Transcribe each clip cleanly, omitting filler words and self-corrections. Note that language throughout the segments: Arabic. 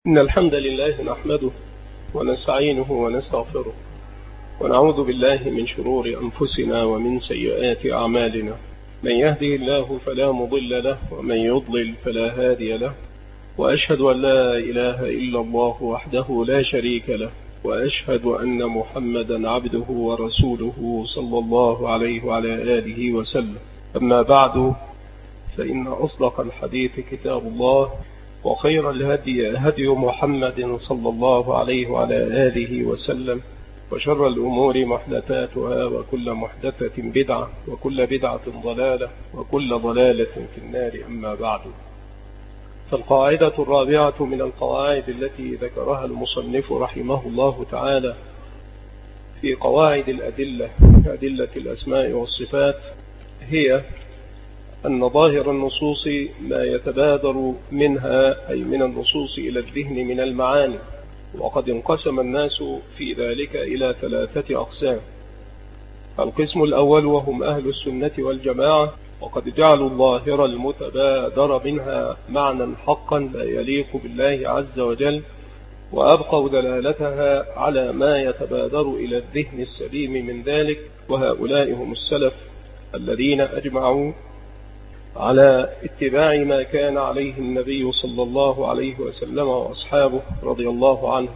إن الحمد لله نحمده ونستعينه ونستغفره ونعوذ بالله من شرور أنفسنا ومن سيئات أعمالنا. من يهده الله فلا مضل له ومن يضلل فلا هادي له، وأشهد أن لا إله إلا الله وحده لا شريك له، وأشهد أن محمدا عبده ورسوله صلى الله عليه وعلى آله وسلم. أما بعد، فإن أصدق الحديث كتاب الله، وخير الهدي هدي محمد صلى الله عليه وعلى آله وسلم، وشر الأمور محدثاتها، وكل محدثة بدعة، وكل بدعة ضلالة، وكل ضلالة في النار. أما بعد، فالقاعدة الرابعة من القواعد التي ذكرها المصنف رحمه الله تعالى في قواعد أدلة الأسماء والصفات هي أن ظاهر النصوص ما يتبادر منها، أي من النصوص إلى الذهن من المعاني. وقد انقسم الناس في ذلك إلى 3 أقسام. القسم الأول وهم أهل السنة والجماعة، وقد جعلوا الظاهر المتبادر منها معنى حقا لا يليق بالله عز وجل، وأبقوا دلالتها على ما يتبادر إلى الذهن السليم من ذلك. وهؤلاء هم السلف الذين أجمعوا على اتباع ما كان عليه النبي صلى الله عليه وسلم وأصحابه رضي الله عنهم.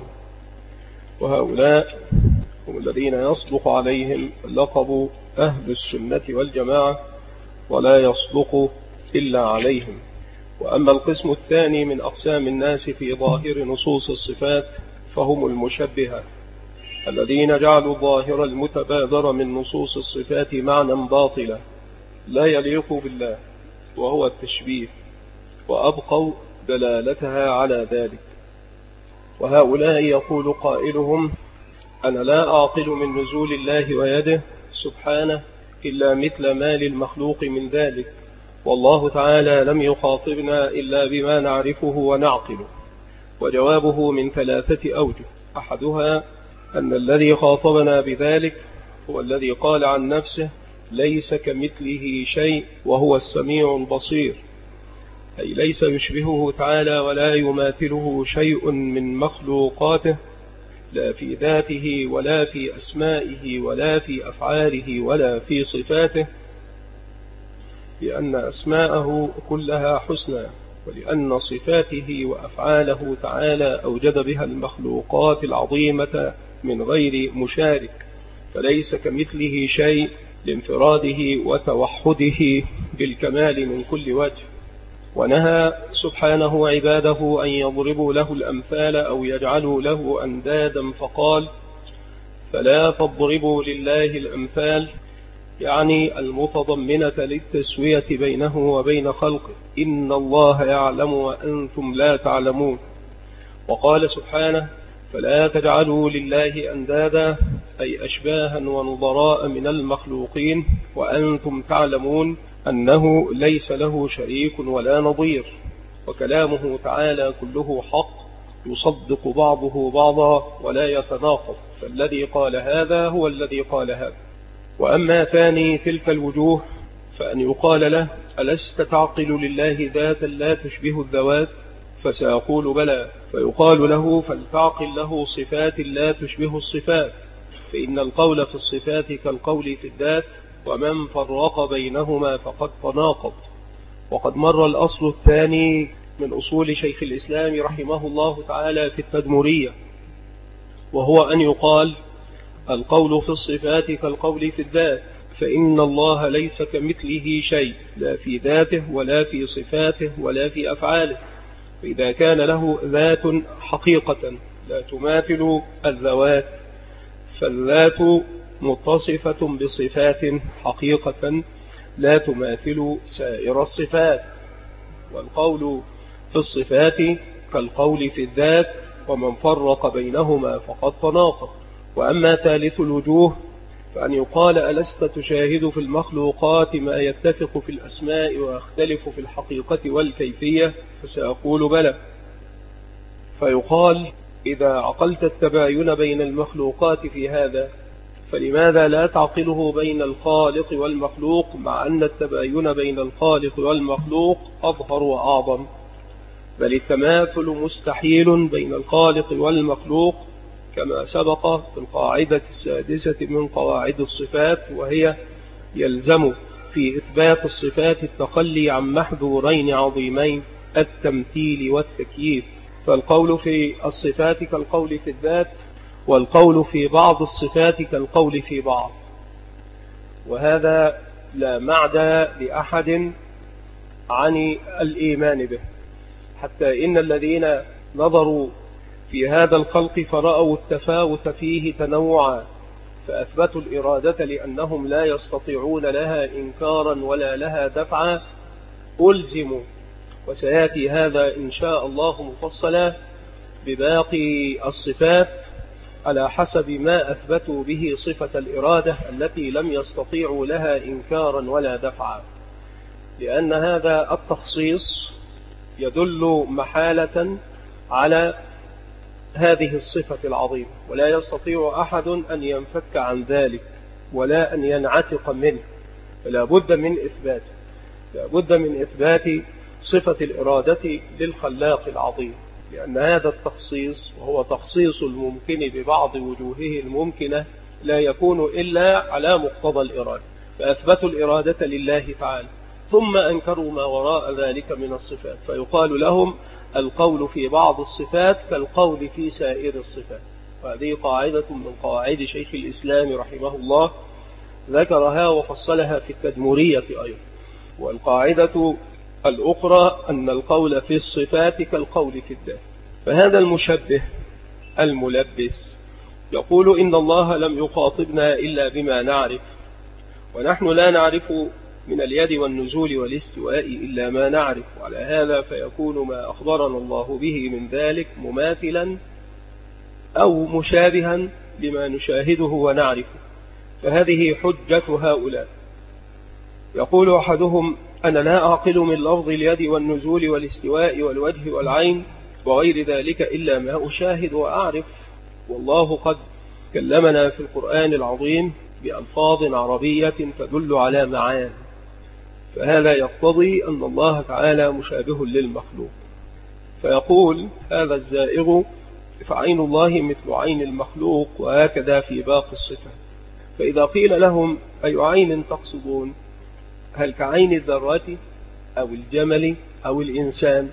وهؤلاء هم الذين يصدق عليهم لقب أهل السنة والجماعة، ولا يصدق إلا عليهم. وأما القسم الثاني من أقسام الناس في ظاهر نصوص الصفات، فهم المشبهة الذين جعلوا الظاهر المتبادر من نصوص الصفات معنى باطلا لا يليق بالله، وهو التشبيه، وأبقوا دلالتها على ذلك. وهؤلاء يقول قائلهم: أنا لا أعقل من نزول الله ويده سبحانه إلا مثل ما للمخلوق من ذلك، والله تعالى لم يخاطبنا إلا بما نعرفه ونعقله. وجوابه من 3 أوجه: أحدها أن الذي خاطبنا بذلك هو الذي قال عن نفسه: ليس كمثله شيء وهو السميع البصير، أي ليس يشبهه تعالى ولا يماثله شيء من مخلوقاته، لا في ذاته ولا في أسمائه ولا في أفعاله ولا في صفاته، لأن أسماءه كلها حسنى، ولأن صفاته وأفعاله تعالى أوجد بها المخلوقات العظيمة من غير مشارك، فليس كمثله شيء لانفراده وتوحده بالكمال من كل وجه. ونهى سبحانه عباده أن يضربوا له الأمثال أو يجعلوا له أندادا، فقال: فلا تضربوا لله الأمثال، يعني المتضمنة للتسوية بينه وبين خلقه، إن الله يعلم وأنتم لا تعلمون. وقال سبحانه: فلا تجعلوا لله أندادا، أي أشباها ونظراء من المخلوقين، وأنتم تعلمون أنه ليس له شريك ولا نظير. وكلامه تعالى كله حق يصدق بعضه بعضا ولا يتناقض، فالذي قال هذا هو الذي قال هذا. وأما ثاني تلك الوجوه، فأن يقال له: ألست تعقل لله ذاتا لا تشبه الذوات؟ فسيقول: بلى. فيقال له: فلتعقل له صفات لا تشبه الصفات، فإن القول في الصفات كالقول في الذات، ومن فرق بينهما فقد تناقض. وقد مر الأصل الثاني من أصول شيخ الإسلام رحمه الله تعالى في التدمرية، وهو أن يقال: القول في الصفات كالقول في الذات، فإن الله ليس كمثله شيء، لا في ذاته ولا في صفاته ولا في أفعاله. فإذا كان له ذات حقيقة لا تماثل الذوات، فالذات متصفة بصفات حقيقة لا تماثل سائر الصفات. والقول في الصفات كالقول في الذات، ومن فرق بينهما فقد تناقض. وأما ثالث الوجوه، فأن يقال: ألست تشاهد في المخلوقات ما يتفق في الأسماء ويختلف في الحقيقة والكيفية؟ فسأقول: بلى. فيقال: إذا عقلت التباين بين المخلوقات في هذا، فلماذا لا تعقله بين الخالق والمخلوق، مع أن التباين بين الخالق والمخلوق أظهر وأعظم؟ بل التماثل مستحيل بين الخالق والمخلوق كما سبق في القاعدة السادسة من قواعد الصفات، وهي يلزم في إثبات الصفات التخلي عن محذورين عظيمين: التمثيل والتكييف. فالقول في الصفات كالقول في الذات، والقول في بعض الصفات كالقول في بعض، وهذا لا معدى لأحد عن الإيمان به، حتى إن الذين نظروا في هذا الخلق فرأوا التفاوت فيه تنوعا، فأثبتوا الإرادة لأنهم لا يستطيعون لها إنكارا ولا لها دفعا، ألزموا، وسيأتي هذا إن شاء الله مفصلا بباقي الصفات على حسب ما أثبتوا به صفة الإرادة التي لم يستطيعوا لها إنكارا ولا دفعا، لأن هذا التخصيص يدل محالة على هذه الصفة العظيمة، ولا يستطيع أحد أن ينفك عن ذلك ولا أن ينعتق منه، فلا بد من إثباته، لا بد من إثبات صفة الإرادة للخلاق العظيم، لأن هذا التخصيص وهو تخصيص الممكن ببعض وجوهه الممكنة لا يكون إلا على مقتضى الإرادة، فأثبتوا الإرادة لله تعالى ثم أنكروا ما وراء ذلك من الصفات، فيقال لهم القول في بعض الصفات كالقول في سائر الصفات. وهذه قاعدة من قواعد شيخ الإسلام رحمه الله ذكرها وفصلها في التدمرية أيضا. والقاعدة الأخرى أن القول في الصفات كالقول في الذات. فهذا المشبه الملبس يقول إن الله لم يخاطبنا إلا بما نعرف، ونحن لا نعرف من اليد والنزول والاستواء إلا ما نعرف، وعلى هذا فيكون ما أخبرنا الله به من ذلك مماثلا أو مشابها لما نشاهده ونعرفه، فهذه حجة هؤلاء. يقول أحدهم: أنا لا أعقل من لفظ اليد والنزول والاستواء والوجه والعين وغير ذلك إلا ما أشاهد وأعرف، والله قد كلمنا في القرآن العظيم بألفاظ عربية تدل على معاني، فهذا يقتضي أن الله تعالى مشابه للمخلوق. فيقول هذا الزائغ: فعين الله مثل عين المخلوق، وهكذا في باقي الصفات. فإذا قيل لهم: أي عين تقصدون؟ هل كعين الذرات أو الجمل أو الإنسان؟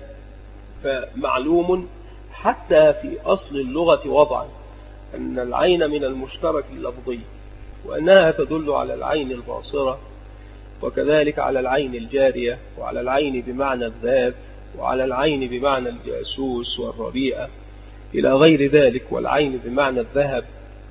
فمعلوم حتى في أصل اللغة وضعا أن العين من المشترك اللفظي، وأنها تدل على العين الباصرة، وكذلك على العين الجارية، وعلى العين بمعنى الذات، وعلى العين بمعنى الجاسوس والربيئة إلى غير ذلك، والعين بمعنى الذهب.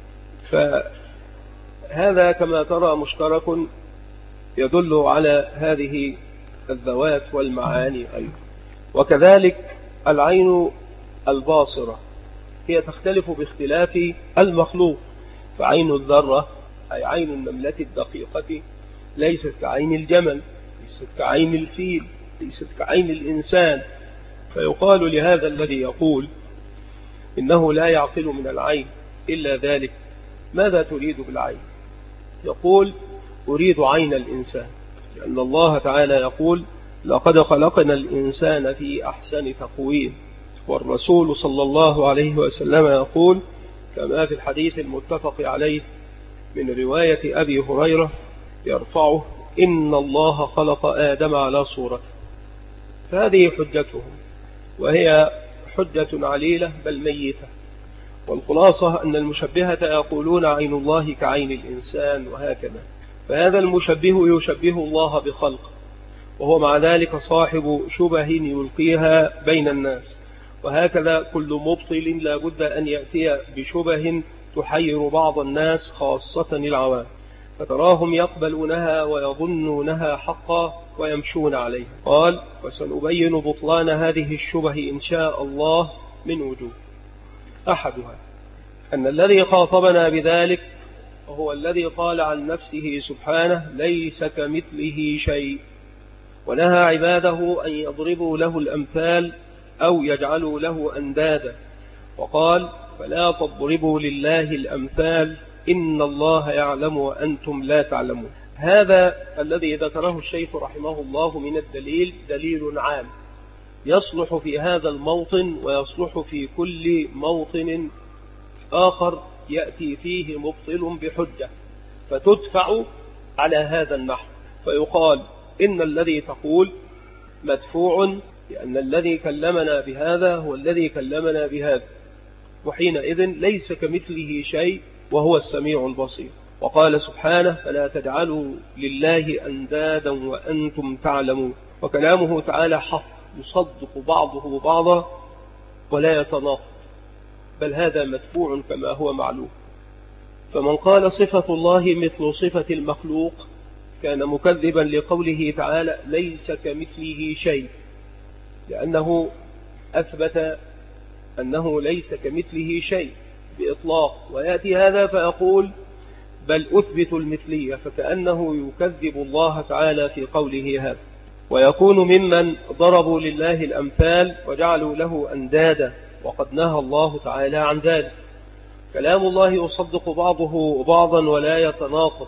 فهذا كما ترى مشترك يدل على هذه الذوات والمعاني أيضا. وكذلك العين الباصرة هي تختلف باختلاف المخلوق، فعين الذرة أي عين النملة الدقيقة ليست كعين الجمل، ليست كعين الفيل، ليست كعين الإنسان. فيقال لهذا الذي يقول إنه لا يعقل من العين إلا ذلك: ماذا تريد بالعين؟ يقول: أريد عين الإنسان، لأن الله تعالى يقول: لقد خلقنا الإنسان في أحسن تقويم. والرسول صلى الله عليه وسلم يقول كما في الحديث المتفق عليه من رواية أبي هريرة يرفعه: إن الله خلق آدم على صورته. فهذه حجتهم، وهي حجة عليلة بل ميتة. والخلاصة أن المشبهة يقولون عين الله كعين الإنسان وهكذا، فهذا المشبه يشبه الله بخلقه، وهو مع ذلك صاحب شبه يلقيها بين الناس. وهكذا كل مبطل لا بد أن يأتي بشبه تحير بعض الناس خاصة العوام، فتراهم يقبلونها ويظنونها حقا ويمشون عليها. قال: وسنبين بطلان هذه الشبه إن شاء الله من وجوه. أحدها أن الذي خاطبنا بذلك هو الذي قال عن نفسه سبحانه: ليس كمثله شيء، ونهى عباده أن يضربوا له الأمثال أو يجعلوا له أندادا، وقال: فلا تضربوا لله الأمثال إن الله يعلم وأنتم لا تعلمون. هذا الذي ذكره الشيخ رحمه الله من الدليل دليل عام، يصلح في هذا الموطن ويصلح في كل موطن آخر يأتي فيه مبطل بحجة فتدفع على هذا النحو، فيقال إن الذي تقول مدفوع لأن الذي كلمنا بهذا هو الذي كلمنا بهذا، وحينئذ ليس كمثله شيء وهو السميع البصير. وقال سبحانه فلا تجعلوا لله أندادا وأنتم تعلمون. وكلامه تعالى حق يصدق بعضه بعضا ولا يتناقض، بل هذا مدفوع كما هو معلوم. فمن قال صفة الله مثل صفة المخلوق كان مكذبا لقوله تعالى ليس كمثله شيء، لأنه أثبت أنه ليس كمثله شيء بإطلاق، ويأتي هذا فيقول بل أثبت المثلية، فكأنه يكذب الله تعالى في قوله هذا. ويكون ممن ضربوا لله الأمثال وجعلوا له أندادا، وقد نهى الله تعالى عن ذلك. كلام الله يصدق بعضه بعضا ولا يتناقض.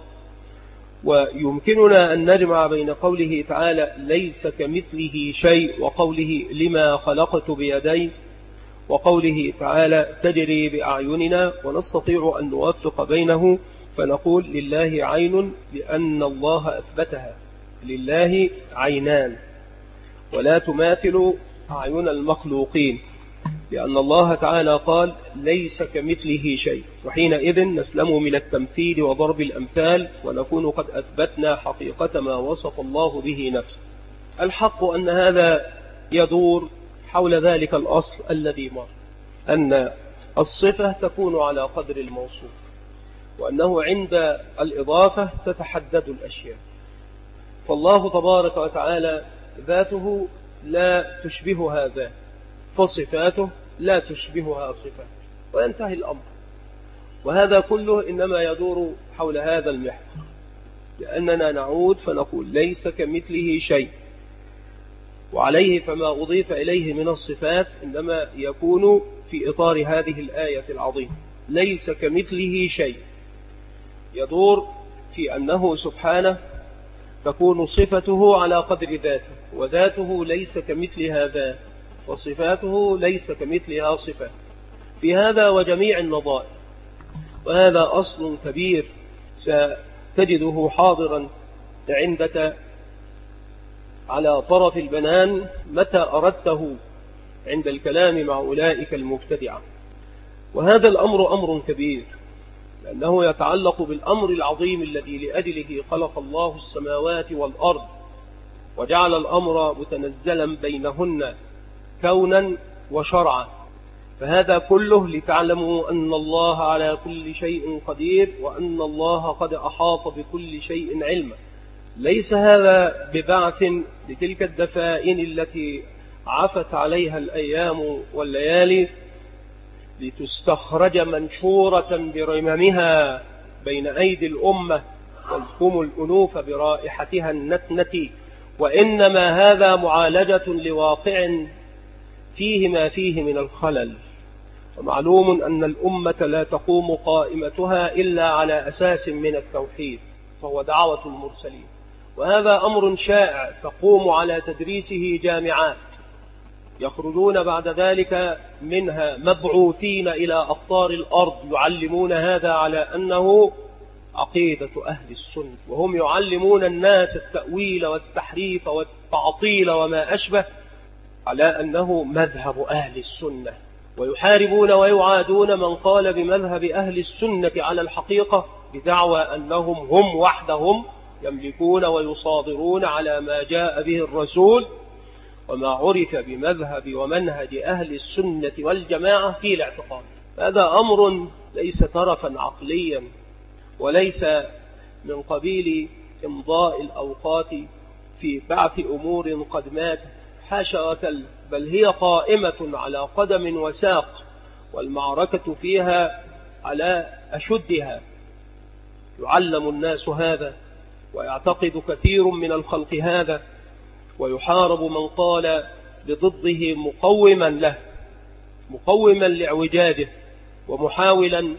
ويمكننا أن نجمع بين قوله تعالى ليس كمثله شيء وقوله لما خلقت بيدي وقوله تعالى تجري بأعيننا، ونستطيع أن نوفق بينه فنقول لله عين لأن الله أثبتها، لله عينان ولا تماثل أعين المخلوقين، لأن الله تعالى قال ليس كمثله شيء، وحينئذ نسلم من التمثيل وضرب الأمثال ونكون قد أثبتنا حقيقة ما وصف الله به نفسه. الحق أن هذا يدور حول ذلك الأصل الذي مر، أن الصفة تكون على قدر الموصوف، وأنه عند الإضافة تتحدد الأشياء. فالله تبارك وتعالى ذاته لا تشبهها ذات، فصفاته لا تشبهها صفات، وينتهي الأمر. وهذا كله إنما يدور حول هذا المحور، لأننا نعود فنقول ليس كمثله شيء، وعليه فما أضيف إليه من الصفات إنما يكون في إطار هذه الآية العظيمة. ليس كمثله شيء يدور في أنه سبحانه تكون صفته على قدر ذاته، وذاته ليس كمثلها ذات، وصفاته ليس كمثلها صفات، في هذا وجميع النظائر. وهذا أصل كبير ستجده حاضرا عندك على طرف البنان متى أردته عند الكلام مع أولئك المبتدعة. وهذا الأمر أمر كبير، لأنه يتعلق بالأمر العظيم الذي لأجله خلق الله السماوات والأرض وجعل الأمر متنزلا بينهن كونا وشرعا. فهذا كله لتعلموا أن الله على كل شيء قدير، وأن الله قد أحاط بكل شيء علما. ليس هذا ببعث لتلك الدفائن التي عفت عليها الأيام والليالي لتستخرج منشورة برممها بين أيدي الأمة تزكم الأنوف برائحتها النتنة، وإنما هذا معالجة لواقع فيه ما فيه من الخلل. ومعلوم أن الأمة لا تقوم قائمتها إلا على أساس من التوحيد، فهو دعوة المرسلين. وهذا أمر شائع تقوم على تدريسه جامعات، يخرجون بعد ذلك منها مبعوثين إلى أقطار الأرض يعلمون هذا على أنه عقيدة أهل السنة، وهم يعلمون الناس التأويل والتحريف والتعطيل وما أشبه على أنه مذهب أهل السنة، ويحاربون ويعادون من قال بمذهب أهل السنة على الحقيقة بدعوى أنهم هم وحدهم يملكون ويصادرون على ما جاء به الرسول وما عرف بمذهب ومنهج أهل السنة والجماعة في الاعتقاد. هذا أمر ليس طرفا عقليا، وليس من قبيل إمضاء الأوقات في بعث أمور قد مات، حاشا وكلا، بل هي قائمة على قدم وساق، والمعركة فيها على أشدها. يعلم الناس هذا ويعتقد كثير من الخلق هذا، ويحارب من قال بضده مقوما له، مقوما لاعوجاجه ومحاولا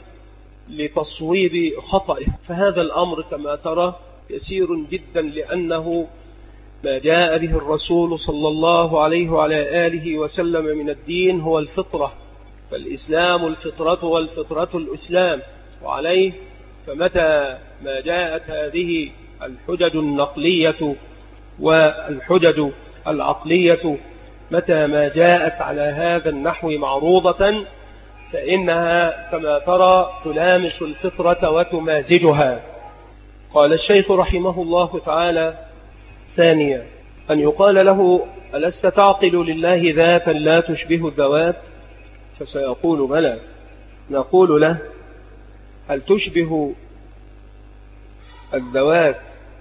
لتصويب خطئه. فهذا الأمر كما ترى يسير جدا، لأنه ما جاء به الرسول صلى الله عليه وعلى آله وسلم من الدين هو الفطرة، فالإسلام الفطرة والفطرة الإسلام، وعليه فمتى ما جاءت هذه الحجج النقلية والحجج العقلية متى ما جاءت على هذا النحو معروضة فإنها كما ترى تلامس الفطرة وتمازجها. قال الشيخ رحمه الله تعالى: ثانيا، أن يقال له: ألست تعقل لله ذاتا لا تشبه الذوات؟ فسيقول: بلى. نقول له: هل تشبه الذوات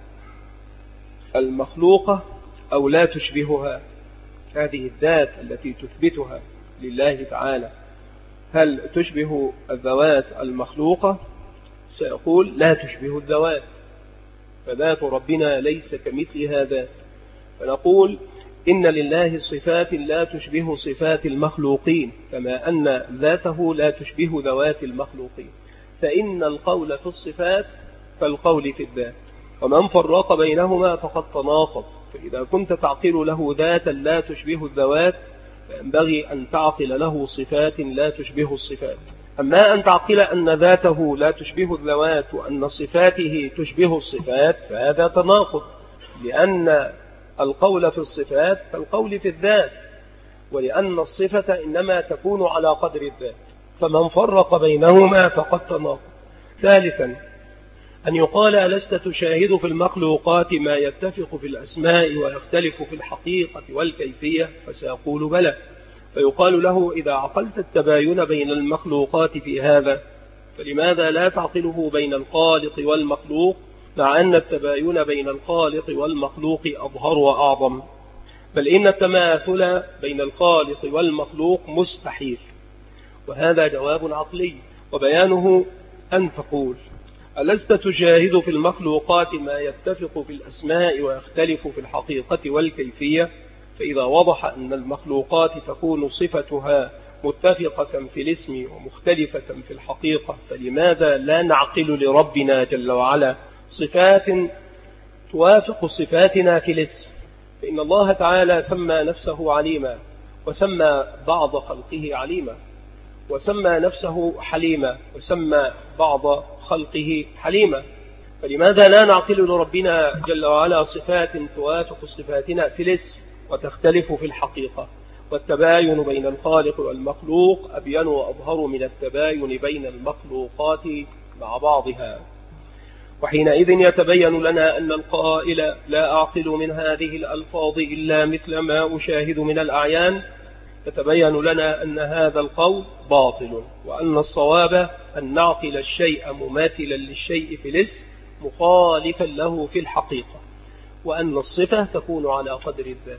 المخلوقة أو لا تشبهها؟ هذه الذات التي تثبتها لله تعالى هل تشبه الذوات المخلوقة؟ سيقول: لا تشبه الذوات، فذات ربنا ليس كمثلها ذات. فنقول: إن لله صفات لا تشبه صفات المخلوقين، كما أن ذاته لا تشبه ذوات المخلوقين، فإن القول في الصفات كالقول في الذات، ومن فرق بينهما فقد تناقض. فإذا كنت تعقل له ذاتا لا تشبه الذوات فينبغي أن تعقل له صفات لا تشبه الصفات. أما أن تعقل أن ذاته لا تشبه الذوات وأن صفاته تشبه الصفات فهذا تناقض، لأن القول في الصفات كالقول في الذات، ولأن الصفة إنما تكون على قدر الذات، فمن فرق بينهما فقد تناقض. ثالثا، أن يقال: ألست تشاهد في المخلوقات ما يتفق في الأسماء ويختلف في الحقيقة والكيفية؟ فسيقول: بلى. فيقال له: إذا عقلت التباين بين المخلوقات في هذا فلماذا لا تعقله بين الخالق والمخلوق، مع أن التباين بين الخالق والمخلوق أظهر وأعظم؟ بل إن التماثل بين الخالق والمخلوق مستحيل. وهذا جواب عقلي، وبيانه أن تقول: ألست تشاهد في المخلوقات ما يتفق في الأسماء ويختلف في الحقيقة والكيفية؟ فإذا وضح أن المخلوقات تكون صفتها متفقة في الاسم ومختلفة في الحقيقة، فلماذا لا نعقل لربنا جل وعلا صفات توافق صفاتنا في الاسم؟ فإن الله تعالى سمى نفسه عليما، وسمى بعض خلقه عليما، وسمى نفسه حليما، وسمى بعض خلقه حليما، فلماذا لا نعقل لربنا جل وعلا صفات توافق صفاتنا في الاسم وتختلف في الحقيقة؟ والتباين بين الخالق والمخلوق أبين وأظهر من التباين بين المخلوقات مع بعضها. وحينئذ يتبين لنا أن القائل: لا أعقل من هذه الألفاظ إلا مثل ما أشاهد من الأعيان، يتبين لنا أن هذا القول باطل، وأن الصواب أن نعقل الشيء مماثلا للشيء في الاسم مخالفا له في الحقيقة، وأن الصفة تكون على قدر الذات.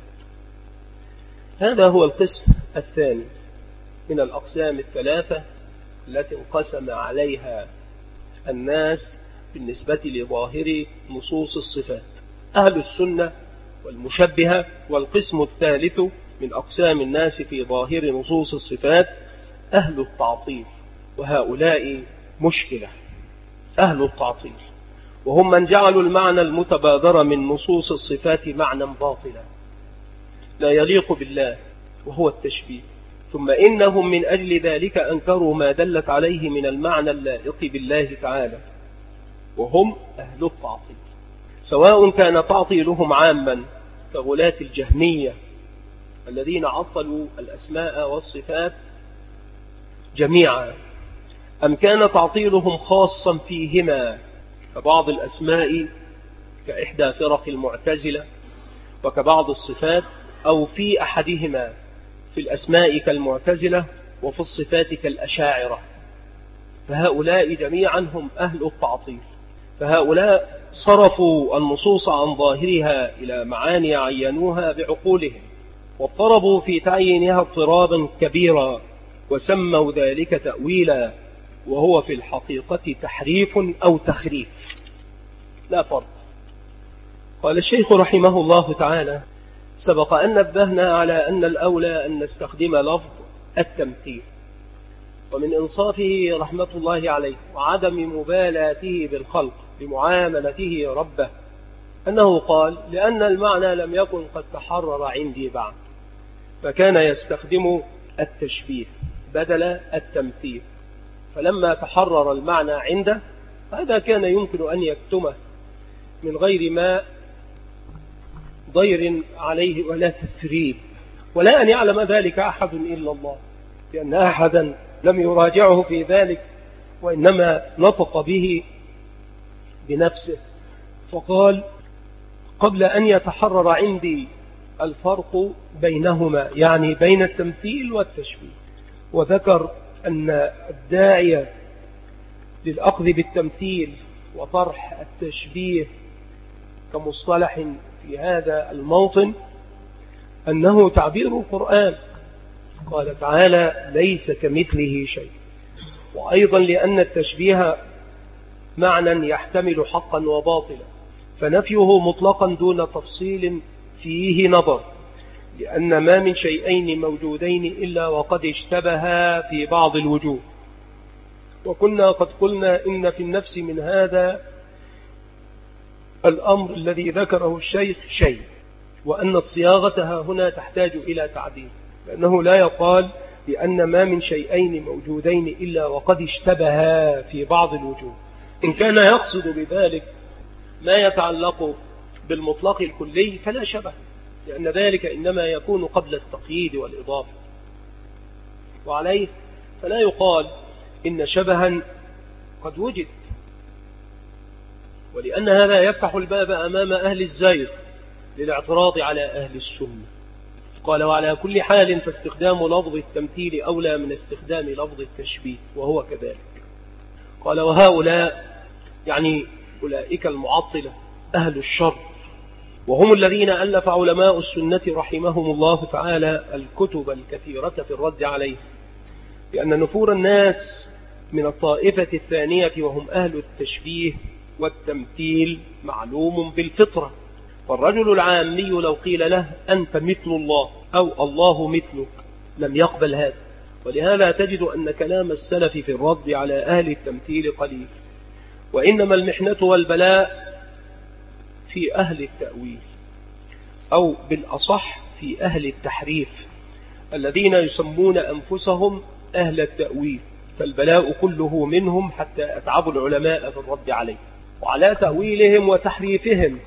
هذا هو القسم الثاني من الأقسام الثلاثة التي انقسم عليها الناس بالنسبة لظاهر نصوص الصفات: أهل السنة والمشبهة. والقسم الثالث من أقسام الناس في ظاهر نصوص الصفات أهل التعطيل، وهؤلاء مشكلة. أهل التعطيل وهم من جعلوا المعنى المتبادر من نصوص الصفات معنى باطلا لا يليق بالله، وهو التشبيه، ثم إنهم من أجل ذلك أنكروا ما دلت عليه من المعنى اللائق بالله تعالى، وهم أهل التعطيل، سواء كان تعطيلهم عاما كغلاة الجهمية الذين عطلوا الأسماء والصفات جميعا، أم كان تعطيلهم خاصا فيهما كبعض الأسماء كإحدى فرق المعتزلة، وكبعض الصفات، أو في أحدهما في الأسماء كالمعتزلة وفي الصفات كالأشاعرة. فهؤلاء جميعا هم أهل التعطيل. فهؤلاء صرفوا النصوص عن ظاهرها إلى معاني عينوها بعقولهم، واضطربوا في تعيينها اضطرابا كبيرا، وسموا ذلك تأويلا، وهو في الحقيقة تحريف أو تخريف، لا فرق. قال الشيخ رحمه الله تعالى: سبق أن نبهنا على أن الأولى أن نستخدم لفظ التمثيل، ومن إنصافه رحمة الله عليه وعدم مبالاته بالخلق بمعاملته ربه أنه قال لأن المعنى لم يكن قد تحرر عندي بعد، فكان يستخدم التشبيه بدل التمثيل، فلما تحرر المعنى عنده هذا كان يمكن أن يكتمه من غير ما ضير عليه ولا تثريب، ولا أن يعلم ذلك أحد إلا الله، لأن أحدا لم يراجعه في ذلك وإنما نطق به بنفسه، فقال قبل أن يتحرر عندي الفرق بينهما، يعني بين التمثيل والتشبيه. وذكر أن الداعية للأخذ بالتمثيل وطرح التشبيه كمصطلح في هذا الموطن أنه تعبير القرآن، قال تعالى ليس كمثله شيء، وأيضا لأن التشبيه معنى يحتمل حقا وباطلا، فنفيه مطلقا دون تفصيل فيه نظر، لأن ما من شيئين موجودين إلا وقد اشتبها في بعض الوجوه. وكنا قد قلنا إن في النفس من هذا الأمر الذي ذكره الشيخ شيء، وأن الصياغة هنا تحتاج إلى تعديل، لأنه لا يقال بأن ما من شيئين موجودين إلا وقد اشتبها في بعض الوجوه. إن كان يقصد بذلك ما يتعلق بالمطلق الكلي فلا شبه، لأن ذلك إنما يكون قبل التقييد والإضافة، وعليه فلا يقال إن شبها قد وجد، ولأن هذا يفتح الباب أمام أهل الزيغ للاعتراض على أهل السنة. قال وعلى كل حال فاستخدام لفظ التمثيل أولى من استخدام لفظ التشبيه، وهو كذلك. قال وهؤلاء يعني أولئك المعطلة أهل الشر، وهم الذين ألف علماء السنة رحمهم الله تعالى الكتب الكثيرة في الرد عليه، لأن نفور الناس من الطائفة الثانية وهم أهل التشبيه والتمثيل معلوم بالفطرة، فالرجل العامي لو قيل له أنت مثل الله أو الله مثلك لم يقبل هذا. ولهذا تجد أن كلام السلف في الرد على أهل التمثيل قليل، وإنما المحنة والبلاء في أهل التأويل، أو بالأصح في أهل التحريف الذين يسمون أنفسهم أهل التأويل، فالبلاء كله منهم حتى أتعبوا العلماء في الرد عليه وعلى تأويلهم وتحريفهم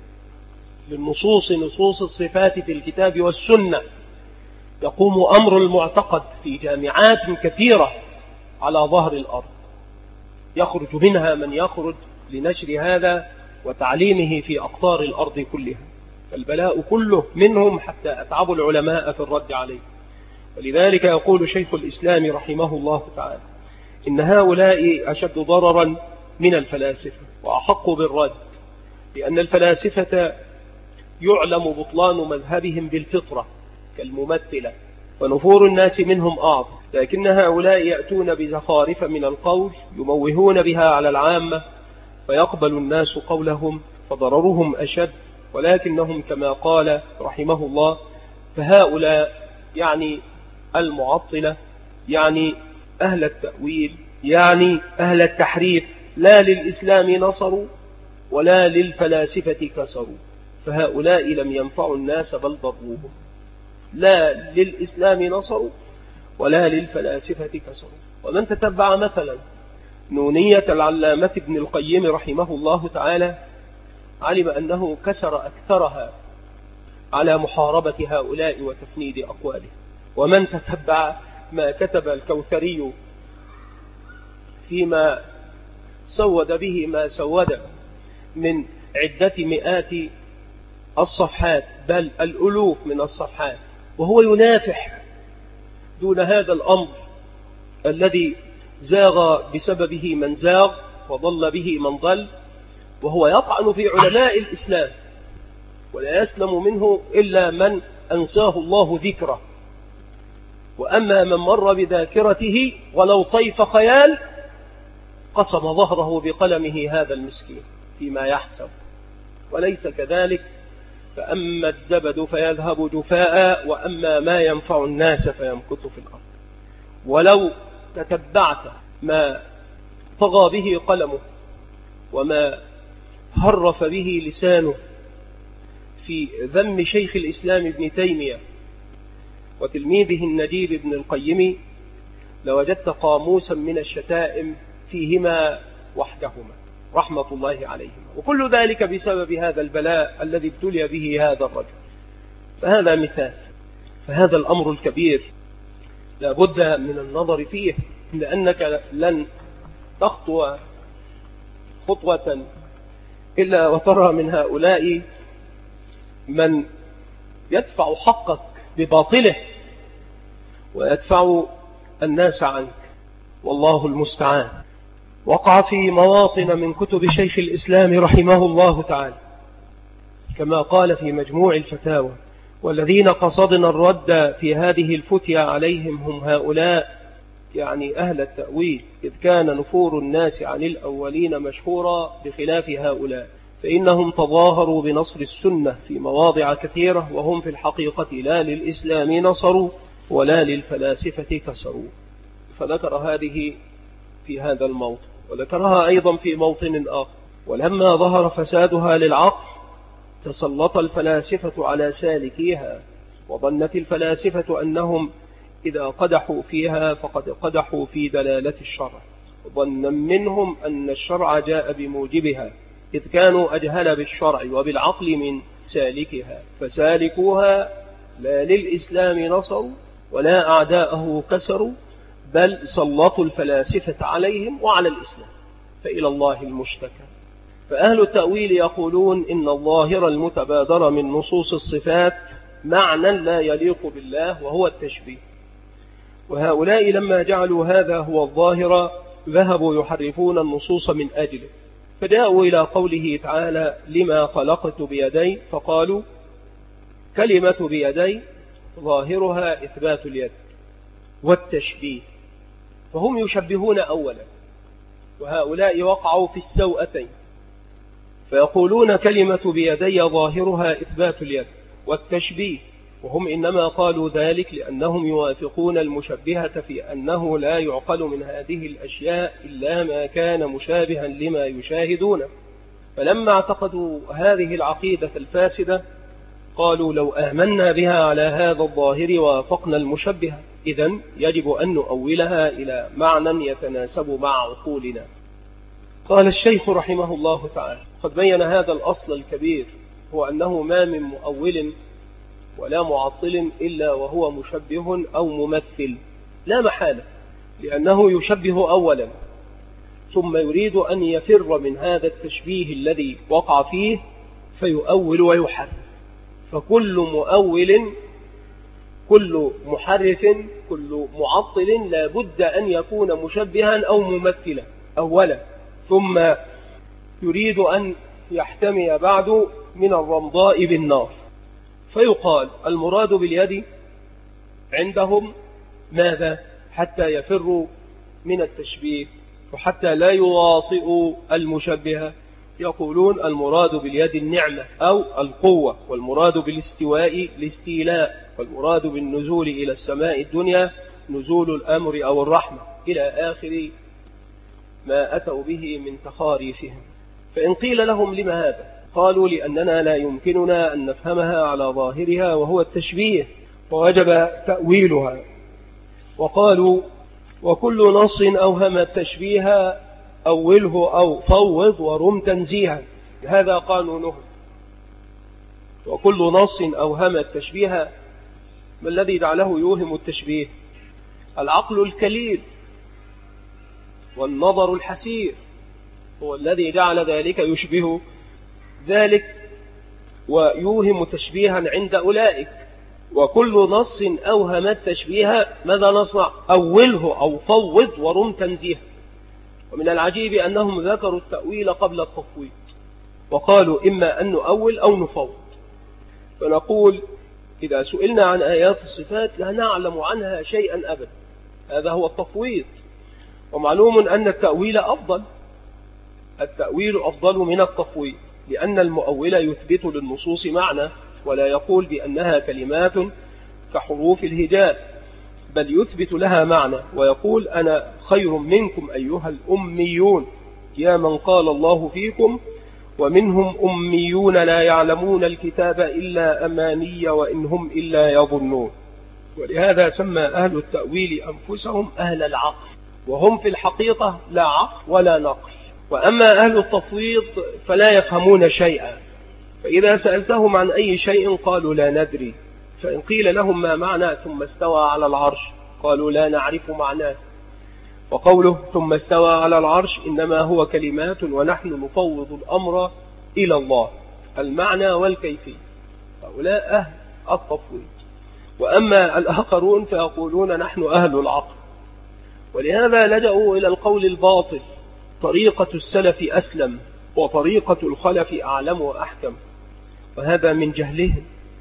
للنصوص نصوص الصفات في الكتاب والسنة. يقوم أمر المعتقد في جامعات كثيرة على ظهر الأرض، يخرج منها من يخرج لنشر هذا وتعليمه في أقطار الأرض كلها، فالبلاء كله منهم حتى أتعبوا العلماء في الرد عليه. ولذلك يقول شيخ الإسلام رحمه الله تعالى إن هؤلاء أشد ضررا من الفلاسفة وأحق بالرد، لأن الفلاسفة يعلم بطلان مذهبهم بالفطرة كالممثلة، ونفور الناس منهم أعظم، لكن هؤلاء يأتون بزخارف من القول يموهون بها على العامة فيقبل الناس قولهم فضررهم أشد. ولكنهم كما قال رحمه الله فهؤلاء يعني المعطلة، يعني أهل التأويل، يعني أهل التحريف، لا للإسلام نصروا ولا للفلاسفة كسروا، فهؤلاء لم ينفعوا الناس بل ضروهم، لا للإسلام نصروا ولا للفلاسفة كسروا. ومن تتبع مثلا نونية العلامة ابن القيم رحمه الله تعالى علم أنه كسر أكثرها على محاربة هؤلاء وتفنيد أقواله. ومن تتبع ما كتب الكوثري فيما سود به ما سود من عدة مئات الصفحات بل الألوف من الصفحات، وهو ينافح دون هذا الأمر الذي زاغ بسببه من زاغ وضل به من ضل، وهو يطعن في علماء الإسلام ولا يسلم منه إلا من أنساه الله ذكره، وأما من مر بذاكرته ولو طيف خيال قسم ظهره بقلمه هذا المسكين فيما يحسب، وليس كذلك، فأما الزبد فيذهب جفاء وأما ما ينفع الناس فيمكث في الأرض. ولو تتبعت ما طغى به قلمه وما هرف به لسانه في ذم شيخ الإسلام ابن تيمية وتلميذه النجيب ابن القيم لوجدت قاموسا من الشتائم فيهما وحدهما رحمة الله عليهما، وكل ذلك بسبب هذا البلاء الذي ابتلي به هذا الرجل. فهذا مثال، فهذا الأمر الكبير لا بد من النظر فيه، لأنك لن تخطو خطوة إلا وترى من هؤلاء من يدفع حقك بباطله ويدفع الناس عنك، والله المستعان. وقع في مواطن من كتب شيخ الإسلام رحمه الله تعالى كما قال في مجموع الفتاوى: والذين قصدنا الرد في هذه الفتيا عليهم هم هؤلاء، يعني أهل التأويل، إذ كان نفور الناس عن الأولين مشهورا بخلاف هؤلاء، فإنهم تظاهروا بنصر السنة في مواضع كثيرة، وهم في الحقيقة لا للإسلام نصروا ولا للفلاسفة كسروا. فذكر هذه في هذا الموطن، وذكرها أيضا في موطن آخر: ولما ظهر فسادها للعقل تسلط الفلاسفة على سالكيها، وظنت الفلاسفة أنهم إذا قدحوا فيها فقد قدحوا في دلالة الشرع، ظنا منهم أن الشرع جاء بموجبها، إذ كانوا أجهل بالشرع وبالعقل من سالكها، فسالكوها لا للإسلام نصروا ولا أعداءه كسروا، بل سلطوا الفلاسفة عليهم وعلى الإسلام، فإلى الله المشتكى. فأهل التأويل يقولون إن الظاهر المتبادر من نصوص الصفات معنى لا يليق بالله وهو التشبيه، وهؤلاء لما جعلوا هذا هو الظاهر ذهبوا يحرفون النصوص من أجله، فجاءوا إلى قوله تعالى: لما خلقت بيدي، فقالوا كلمة بيدي ظاهرها إثبات اليد والتشبيه، فهم يشبهون أولا، وهؤلاء وقعوا في السوءتين، فيقولون كلمة بيدي ظاهرها إثبات اليد والتشبيه، وهم إنما قالوا ذلك لأنهم يوافقون المشبهة في أنه لا يعقل من هذه الأشياء إلا ما كان مشابها لما يشاهدون. فلما اعتقدوا هذه العقيدة الفاسدة قالوا: لو آمنا بها على هذا الظاهر وافقنا المشبهة، إذن يجب أن نؤولها إلى معنى يتناسب مع عقولنا. قال الشيخ رحمه الله تعالى: قد بين هذا الأصل الكبير، هو أنه ما من مؤول ولا معطل إلا وهو مشبه أو ممثل لا محالة، لأنه يشبه أولا ثم يريد أن يفر من هذا التشبيه الذي وقع فيه فيؤول ويحرف. فكل مؤول، كل محرف، كل معطل لا بد أن يكون مشبها أو ممثلا أولا، ثم يريد أن يحتمي بعد من الرمضاء بالنار. فيقال المراد باليد عندهم ماذا؟ حتى يفروا من التشبيه وحتى لا يواطئوا المشبهة، يقولون المراد باليد النعمة أو القوة، والمراد بالاستواء الاستيلاء، والمراد بالنزول إلى السماء الدنيا نزول الأمر أو الرحمة، إلى آخر ما أتوا به من تخاريفهم. فإن قيل لهم لما هذا؟ قالوا: لأننا لا يمكننا أن نفهمها على ظاهرها وهو التشبيه، ووجب تأويلها. وقالوا: وكل نص أوهم التشبيه أوله أو فوض ورم تنزيها، هذا قانونهم. وكل نص أوهم التشبيه، ما الذي جعله يوهم التشبيه؟ العقل الكليل والنظر الحسير هو الذي جعل ذلك يشبه ذلك ويوهم تشبيها عند أولئك. وكل نص أوهم التشبيه ماذا نصنع؟ أوله أو فوض ورم تنزيها. ومن العجيب أنهم ذكروا التأويل قبل التفويض، وقالوا إما أن نؤول أو نفوض. فنقول إذا سئلنا عن آيات الصفات لا نعلم عنها شيئا أبدا، هذا هو التفويض. ومعلوم أن التأويل أفضل، التأويل أفضل من التفويض، لأن المؤول يثبت للنصوص معنى ولا يقول بأنها كلمات كحروف الهجاء، بل يثبت لها معنى ويقول: أنا خير منكم أيها الأميون، يا من قال الله فيكم ومنهم أميون لا يعلمون الكتاب إلا أماني وإن هم إلا يظنون. ولهذا سمى أهل التأويل أنفسهم أهل العقل، وهم في الحقيقة لا عقل ولا نقل. وأما أهل التفويض فلا يفهمون شيئا، فإذا سألتهم عن أي شيء قالوا لا ندري، فإن قيل لهم ما معنى ثم استوى على العرش قالوا لا نعرف معناه. وقوله ثم استوى على العرش إنما هو كلمات ونحن نفوض الأمر إلى الله، المعنى والكيفية. هؤلاء أهل التفويض. وأما الآخرون فيقولون نحن أهل العقل. ولهذا لجأوا إلى القول الباطل: طريقة السلف أسلم وطريقة الخلف أعلم وأحكم. وهذا من جهلهم،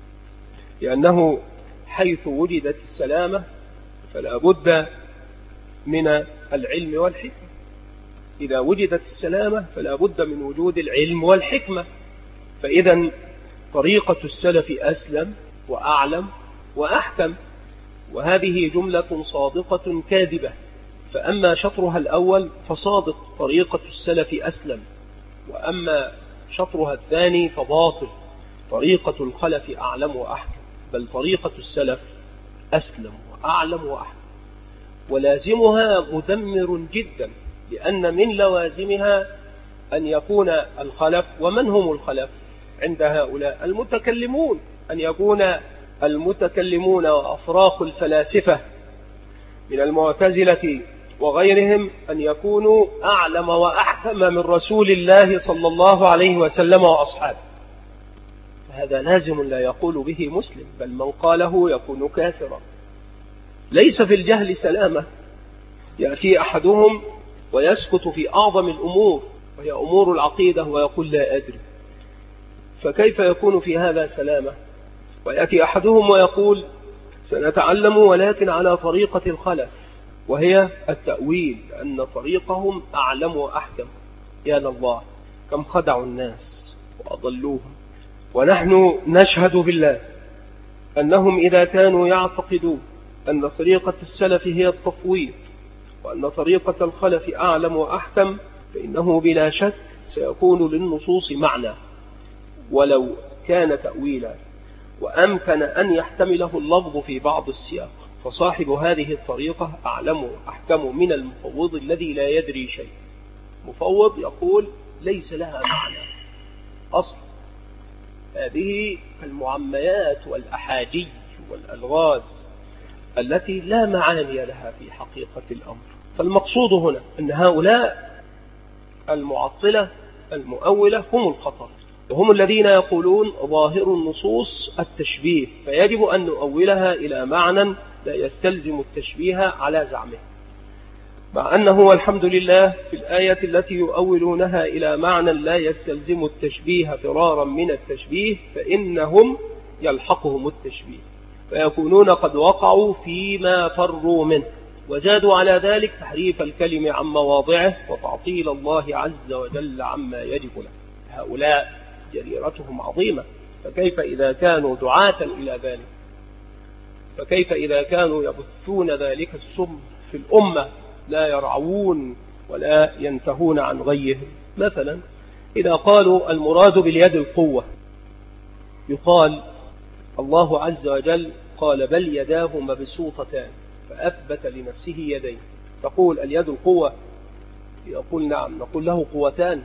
لأنه حيث وجدت السلامة فلا بد من العلم والحكمة. إذا وجدت السلامة فلا بد من وجود العلم والحكمة. فإذا طريقة السلف أسلم وأعلم وأحكم، وهذه جملة صادقة كاذبة. فأما شطرها الأول فصادق: طريقة السلف أسلم. وأما شطرها الثاني فباطل: طريقة الخلف أعلم وأحكم. بل طريقة السلف أسلم وأعلم وأحكم، ولازمها مدمر جدا، لأن من لوازمها أن يكون الخلف. ومن هم الخلف عند هؤلاء؟ المتكلمون. أن يكون المتكلمون وأفراق الفلاسفة من المعتزلة وغيرهم أن يكونوا أعلم وأحكم من رسول الله صلى الله عليه وسلم وأصحابه. هذا لازم لا يقول به مسلم، بل من قاله يكون كافرا. ليس في الجهل سلامة. يأتي أحدهم ويسكت في أعظم الأمور وهي أمور العقيدة ويقول لا أدري، فكيف يكون في هذا سلامة؟ ويأتي أحدهم ويقول سنتعلم ولكن على طريقة الخلف وهي التأويل، لأن طريقهم أعلم وأحكم. يا لله كم خدعوا الناس وأضلوهم. ونحن نشهد بالله أنهم إذا كانوا يعتقدون أن طريقة السلف هي التفويض وأن طريقة الخلف أعلم وأحكم، فإنه بلا شك سيكون للنصوص معنى ولو كان تأويلا، وأمكن أن يحتمله اللفظ في بعض السياق. فصاحب هذه الطريقة أعلم وأحكم من المفوض الذي لا يدري شيء. مفوض يقول ليس لها معنى أصلا. هذه المعميات والأحاجي والألغاز التي لا معاني لها في حقيقة الأمر. فالمقصود هنا أن هؤلاء المعطلة المؤولة هم الخطر، وهم الذين يقولون ظاهر النصوص التشبيه، فيجب أن نؤولها إلى معنى لا يستلزم التشبيه على زعمه. مع أنه والحمد لله في الآية التي يؤولونها إلى معنى لا يستلزم التشبيه فرارا من التشبيه فإنهم يلحقهم التشبيه، فيكونون قد وقعوا فيما فروا منه، وزادوا على ذلك تحريف الكلم عن مواضعه وتعطيل الله عز وجل عما يجب له. هؤلاء جريرتهم عظيمة، فكيف إذا كانوا دعاة إلى ذلك؟ فكيف إذا كانوا يبثون ذلك السم في الأمة لا يرعون ولا ينتهون عن غيهم؟ مثلا إذا قالوا المراد باليد القوة، يقال الله عز وجل قال بل يداه مبسوطتان فأثبت لنفسه يدين. تقول اليد القوة؟ يقول نعم. نقول له قوتان؟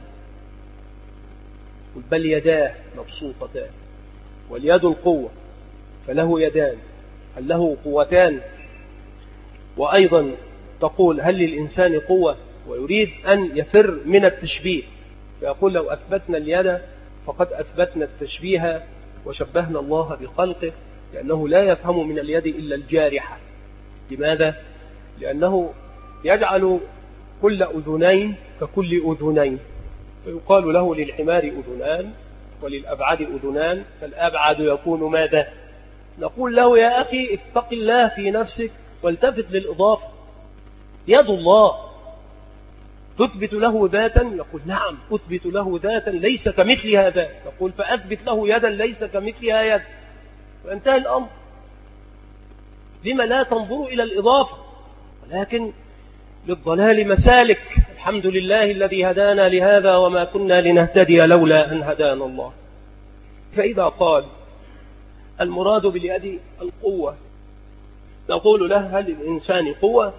بل يداه مبسوطتان. واليد القوة فله يدان، هل له قوتان؟ وأيضا تقول هل للإنسان قوة؟ ويريد أن يفر من التشبيه، فيقول لو أثبتنا اليد فقد أثبتنا التشبيه وشبهنا الله بخلقه، لأنه لا يفهم من اليد إلا الجارحة. لماذا؟ لأنه يجعل كل أذنين ككل أذنين، فيقال له للحمار أذنان وللأبعد أذنان، فالأبعد يكون ماذا؟ نقول له يا أخي اتق الله في نفسك والتفت للإضافة. يد الله تثبت له ذاتا؟ يقول نعم أثبت له ذاتا ليس كمثلها ذات. نقول فأثبت له يدا ليس كمثلها يد، وانتهى الأمر. لما لا تنظر إلى الإضافة؟ ولكن للضلال مسالك. الحمد لله الذي هدانا لهذا وما كنا لنهتدي لولا أن هدانا الله. فإذا قال المراد باليد القوة نقول له هل للإنسان قوة؟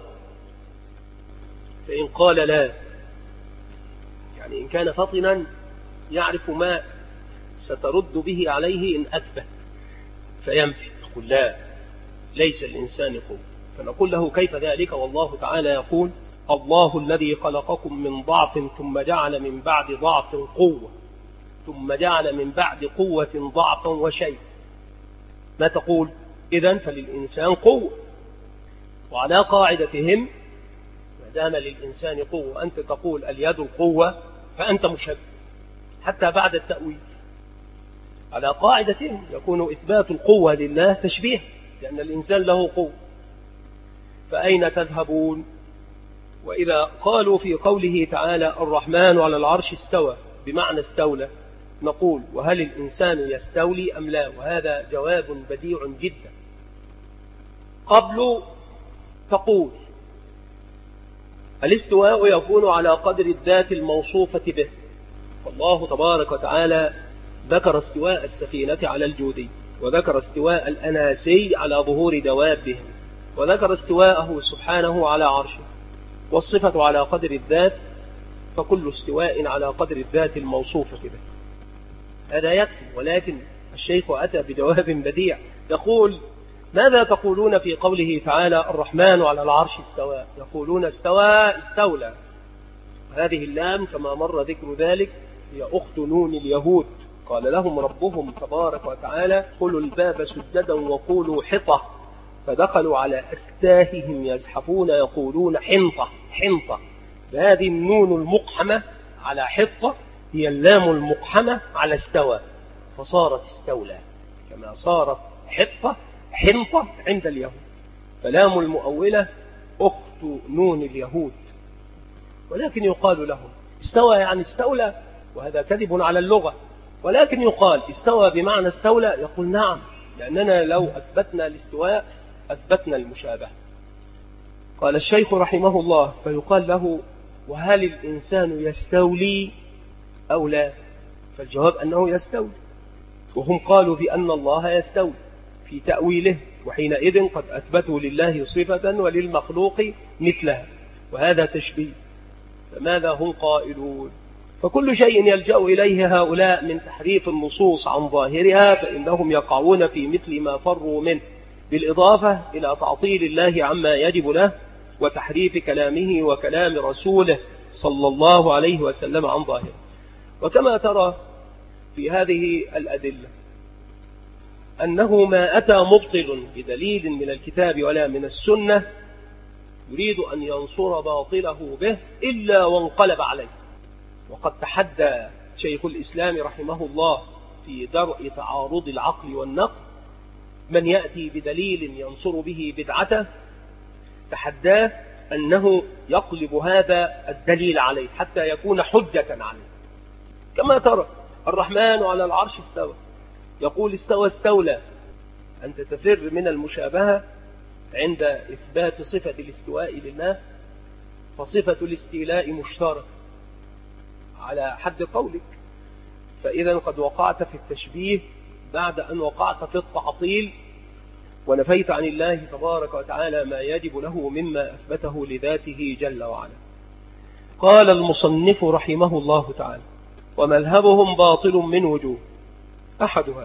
فإن قال لا، يعني إن كان فطنا يعرف ما سترد به عليه إن أثبت فينفي، نقول لا، ليس الإنسان قوة. فنقول له كيف ذلك والله تعالى يقول الله الذي خلقكم من ضعف ثم جعل من بعد ضعف قوة ثم جعل من بعد قوة ضعفا وشيء. ما تقول؟ إذن فللإنسان قوة، وعلى قاعدتهم ما دام للإنسان قوة أنت تقول اليد القوة فأنت مشبه حتى بعد التأويل. على قاعدتهم يكون إثبات القوة لله تشبيه، لأن الإنسان له قوة. فأين تذهبون؟ وإذا قالوا في قوله تعالى الرحمن على العرش استوى بمعنى استولى، نقول وهل الإنسان يستولي أم لا؟ وهذا جواب بديع جدا. قبل تقول الاستواء يكون على قدر الذات الموصوفة به، والله تبارك وتعالى ذكر استواء السفينة على الجودي، وذكر استواء الأناسي على ظهور دوابهم، وذكر استواءه سبحانه على عرشه، والصفة على قدر الذات، فكل استواء على قدر الذات الموصوفة به. هذا يكفي. ولكن الشيخ أتى بجواب بديع يقول ماذا تقولون في قوله تعالى الرحمن على العرش استوى؟ يقولون استوى استولى. هذه اللام كما مر ذكر ذلك هي أخت نون اليهود، قال لهم ربهم تبارك وتعالى ادخلوا الباب سجدا وقولوا حطة، فدخلوا على أستاههم يزحفون يقولون حنطة حنطة. فهذه النون المقحمة على حطة هي اللام المقحمة على استوى، فصارت استولى كما صارت حطة حنطة عند اليهود. فلام المؤولة أخت نون اليهود. ولكن يقال لهم استوى يعني استولى، وهذا كذب على اللغة. ولكن يقال استوى بمعنى استولى، يقول نعم، لأننا لو أثبتنا الاستواء أثبتنا المشابهة. قال الشيخ رحمه الله فيقال له وهل الإنسان يستولي أو لا؟ فالجواب أنه يستولي، وهم قالوا بأن الله يستولي في تأويله، وحينئذ قد أثبتوا لله صفة وللمخلوق مثلها، وهذا تشبيه. فماذا هم قائلون؟ فكل شيء يلجأ إليه هؤلاء من تحريف النصوص عن ظاهرها فإنهم يقعون في مثل ما فروا منه، بالإضافة إلى تعطيل الله عما يجب له وتحريف كلامه وكلام رسوله صلى الله عليه وسلم عن ظاهره. وكما ترى في هذه الأدلة أنه ما أتى مبطل بدليل من الكتاب ولا من السنة يريد أن ينصر باطله به إلا وانقلب عليه. وقد تحدى شيخ الإسلام رحمه الله في درء تعارض العقل والنقل من يأتي بدليل ينصر به بدعته، تحداه أنه يقلب هذا الدليل عليه حتى يكون حجة عليه. كما ترى الرحمن على العرش استوى، يقول استوى استولى، أنت تفر من المشابهة عند إثبات صفة الاستواء لله، فصفة الاستيلاء مشتركة على حد قولك، فإذا قد وقعت في التشبيه بعد أن وقعت في التعطيل ونفيت عن الله تبارك وتعالى ما يجب له مما أثبته لذاته جل وعلا. قال المصنف رحمه الله تعالى ومذهبهم باطل من وجوه، أحدها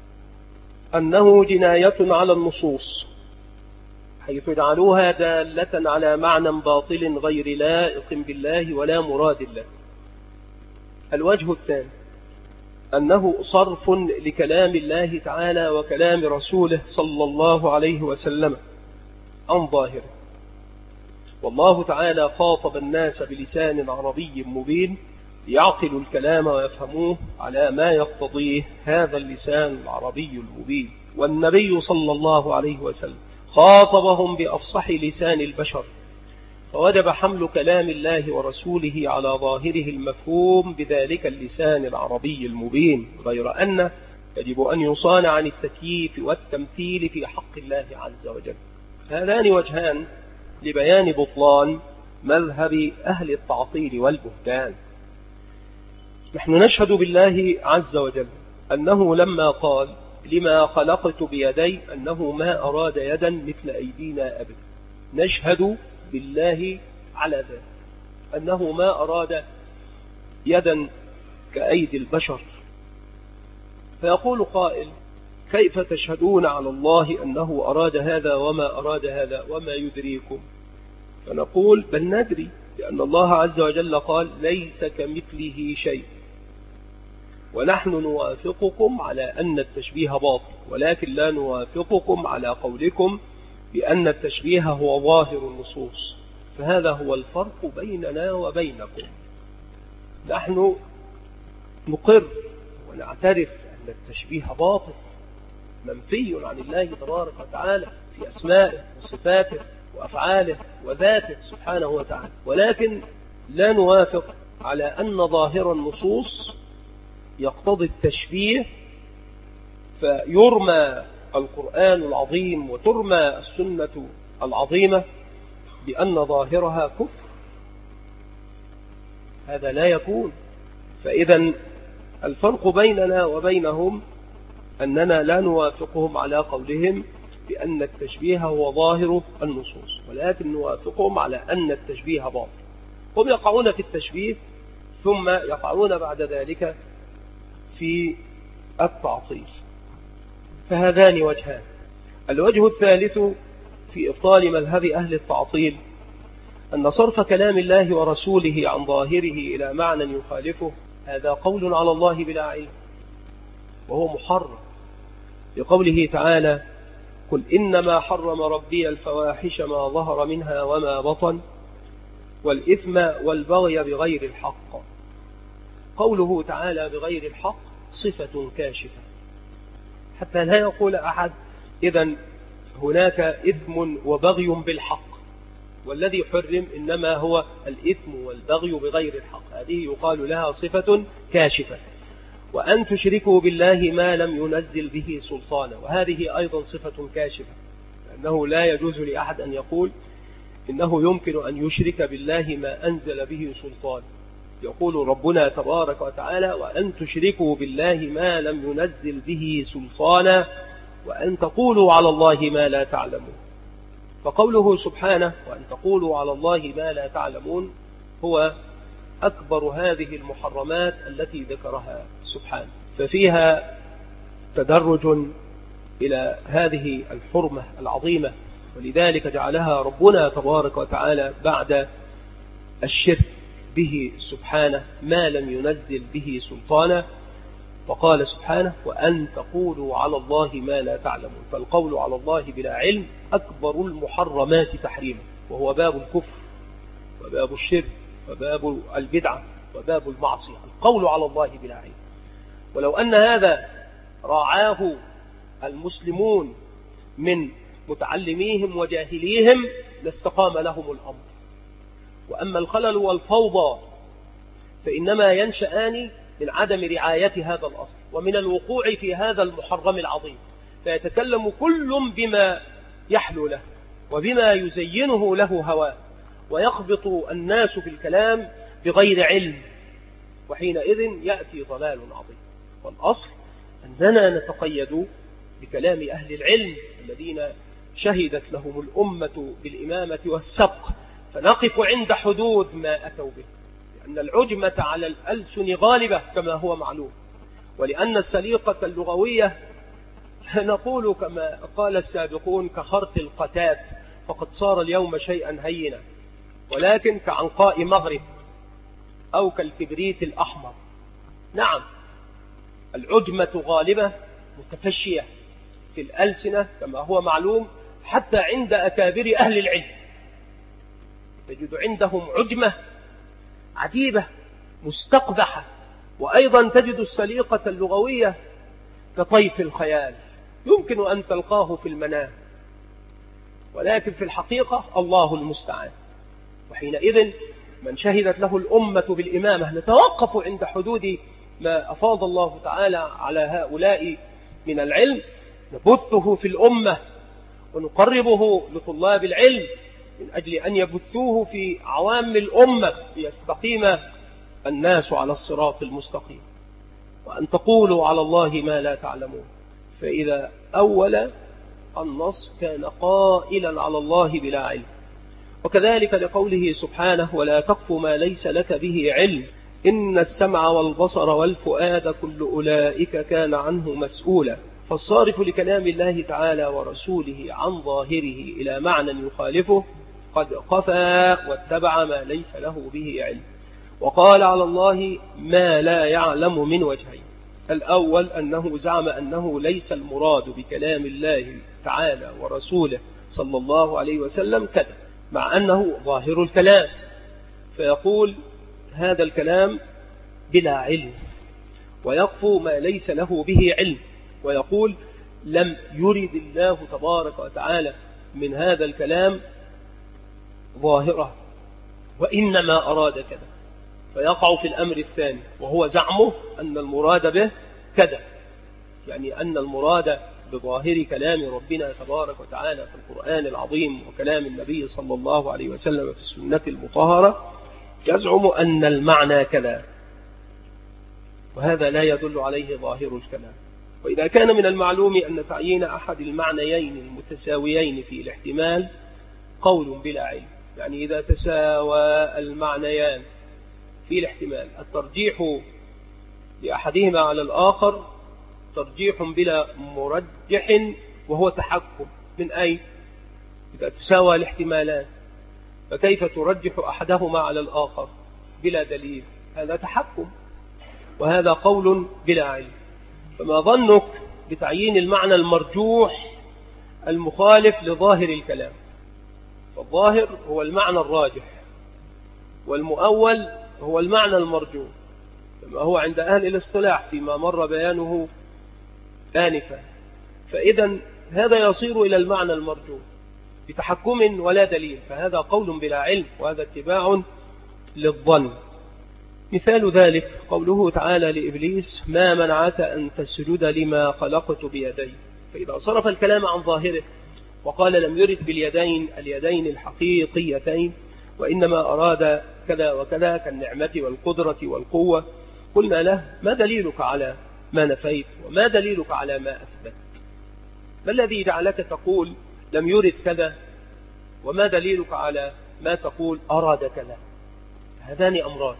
أنه جناية على النصوص حيث جعلوها دالة على معنى باطل غير لائق بالله ولا مراد الله. الوجه الثاني أنه صرف لكلام الله تعالى وكلام رسوله صلى الله عليه وسلم عن ظاهره، والله تعالى خاطب الناس بلسان عربي مبين ليعقلوا الكلام ويفهموه على ما يقتضيه هذا اللسان العربي المبين، والنبي صلى الله عليه وسلم خاطبهم بأفصح لسان البشر، فوجب حمل كلام الله ورسوله على ظاهره المفهوم بذلك اللسان العربي المبين، غير أنه يجب أن يصان عن التكييف والتمثيل في حق الله عز وجل. هذان وجهان لبيان بطلان مذهب أهل التعطيل والبهتان. نحن نشهد بالله عز وجل أنه لما قال لما خلقت بيدي أنه ما أراد يدا مثل أيدينا أبدا. نشهد بالله على ذلك أنه ما أراد يدا كأيدي البشر. فيقول قائل كيف تشهدون على الله أنه أراد هذا وما أراد هذا وما يدريكم؟ فنقول بل ندري، لأن الله عز وجل قال ليس كمثله شيء، ونحن نوافقكم على أن التشبيه باطل، ولكن لا نوافقكم على قولكم بأن التشبيه هو ظاهر النصوص. فهذا هو الفرق بيننا وبينكم. نحن نقر ونعترف أن التشبيه باطل منفي عن الله تبارك وتعالى في أسمائه وصفاته وأفعاله وذاته سبحانه وتعالى، ولكن لا نوافق على أن ظاهر النصوص يقتضي التشبيه، فيرمى القرآن العظيم وترمى السنة العظيمة بأن ظاهرها كفر. هذا لا يكون. فإذا الفرق بيننا وبينهم أننا لا نوافقهم على قولهم بأن التشبيه هو ظاهر النصوص، ولكن نوافقهم على أن التشبيه باطل. هم يقعون في التشبيه ثم يقعون بعد ذلك في التعطيل. فهذان وجهان. الوجه الثالث في إبطال مذهب أهل التعطيل أن صرف كلام الله ورسوله عن ظاهره إلى معنى يخالفه هذا قول على الله بلا علم، وهو محرم، لقوله تعالى قل إنما حرم ربي الفواحش ما ظهر منها وما بطن والإثم والبغي بغير الحق. قوله تعالى بغير الحق صفة كاشفة، حتى لا يقول أحد إذن هناك إثم وبغي بالحق، والذي حرم إنما هو الإثم والبغي بغير الحق. هذه يقال لها صفة كاشفة. وأن تشركوا بالله ما لم ينزل به سلطانا، وهذه أيضا صفة كاشفة، لأنه لا يجوز لأحد أن يقول إنه يمكن أن يشرك بالله ما أنزل به سلطان. يقول ربنا تبارك وتعالى وأن تشركوا بالله ما لم ينزل به سلطانا وأن تقولوا على الله ما لا تعلمون. فقوله سبحانه وأن تقولوا على الله ما لا تعلمون هو أكبر هذه المحرمات التي ذكرها سبحانه، ففيها تدرج إلى هذه الحرمة العظيمة، ولذلك جعلها ربنا تبارك وتعالى بعد الشرك به سبحانه ما لم ينزل به سلطانا، وقال سبحانه وأن تقولوا على الله ما لا تعلمون. فالقول على الله بلا علم أكبر المحرمات تحريما، وهو باب الكفر وباب الشرك وباب البدعة وباب المعصية، القول على الله بلا علم. ولو أن هذا راعاه المسلمون من متعلميهم وجاهليهم لاستقام لهم الأمر. وأما الخلل والفوضى فإنما ينشأان من عدم رعاية هذا الأصل ومن الوقوع في هذا المحرم العظيم، فيتكلم كل بما يحلو له وبما يزينه له هواه، ويخبط الناس في الكلام بغير علم، وحينئذ يأتي ضلال عظيم. والأصل أننا نتقيد بكلام أهل العلم الذين شهدت لهم الأمة بالإمامة والسبق، فنقف عند حدود ما أتوا به، لأن العجمة على الألسن غالبة كما هو معلوم، ولأن السليقة اللغوية نقول كما قال السابقون كخرط القتات، فقد صار اليوم شيئا هينا، ولكن كعنقاء مغرب أو كالكبريت الأحمر. نعم العجمة غالبة متفشية في الألسنة كما هو معلوم، حتى عند أكابر أهل العلم تجد عندهم عجمة عجيبة مستقبحة، وأيضا تجد السليقة اللغوية كطيف الخيال يمكن أن تلقاه في المنام، ولكن في الحقيقة الله المستعان. وحينئذ من شهدت له الأمة بالإمامة نتوقف عند حدود ما أفاض الله تعالى على هؤلاء من العلم، نبثه في الأمة ونقربه لطلاب العلم، من أجل أن يبثوه في عوام الأمة ليستقيم الناس على الصراط المستقيم، وأن تقولوا على الله ما لا تعلمون. فإذا أول النص كان قائلا على الله بلا علم. وكذلك لقوله سبحانه: ولا تقف ما ليس لك به علم إن السمع والبصر والفؤاد كل أولئك كان عنه مسؤولا. فالصارف لكلام الله تعالى ورسوله عن ظاهره إلى معنى يخالفه قد قفى واتبع ما ليس له به علم، وقال على الله ما لا يعلم من وجهين. الأول أنه زعم أنه ليس المراد بكلام الله تعالى ورسوله صلى الله عليه وسلم كذا، مع أنه ظاهر الكلام، فيقول هذا الكلام بلا علم، ويقفو ما ليس له به علم، ويقول لم يرد الله تبارك وتعالى من هذا الكلام ظاهره، وإنما أراد كذا، فيقع في الأمر الثاني وهو زعمه أن المراد به كذا، يعني أن المراد بظاهر كلام ربنا تبارك وتعالى في القرآن العظيم وكلام النبي صلى الله عليه وسلم في السنة المطهرة يزعم أن المعنى كذا، وهذا لا يدل عليه ظاهر الكلام. وإذا كان من المعلوم أن تعيين أحد المعنيين المتساويين في الاحتمال قول بلا علم، يعني إذا تساوى المعنيان في الاحتمال الترجيح لأحدهما على الآخر ترجيح بلا مرجح، وهو تحكم من أي؟ إذا تساوى الاحتمالان فكيف ترجح أحدهما على الآخر بلا دليل؟ هذا تحكم، وهذا قول بلا علم. فما ظنك بتعيين المعنى المرجوح المخالف لظاهر الكلام؟ فالظاهر هو المعنى الراجح، والمؤول هو المعنى المرجوح، كما هو عند أهل الاصطلاح فيما مر بيانه آنفا. فإذا هذا يصير إلى المعنى المرجوح بتحكم ولا دليل، فهذا قول بلا علم، وهذا اتباع للظن. مثال ذلك قوله تعالى لإبليس: ما منعك أن تسجد لما خلقت بيدي. فإذا صرف الكلام عن ظاهره وقال لم يرد باليدين اليدين الحقيقيتين، وإنما أراد كذا وكذا كالنعمة والقدرة والقوة، قلنا له: ما دليلك على ما نفيت؟ وما دليلك على ما أثبت؟ ما الذي جعلك تقول لم يرد كذا؟ وما دليلك على ما تقول أراد كذا؟ هذان أمران،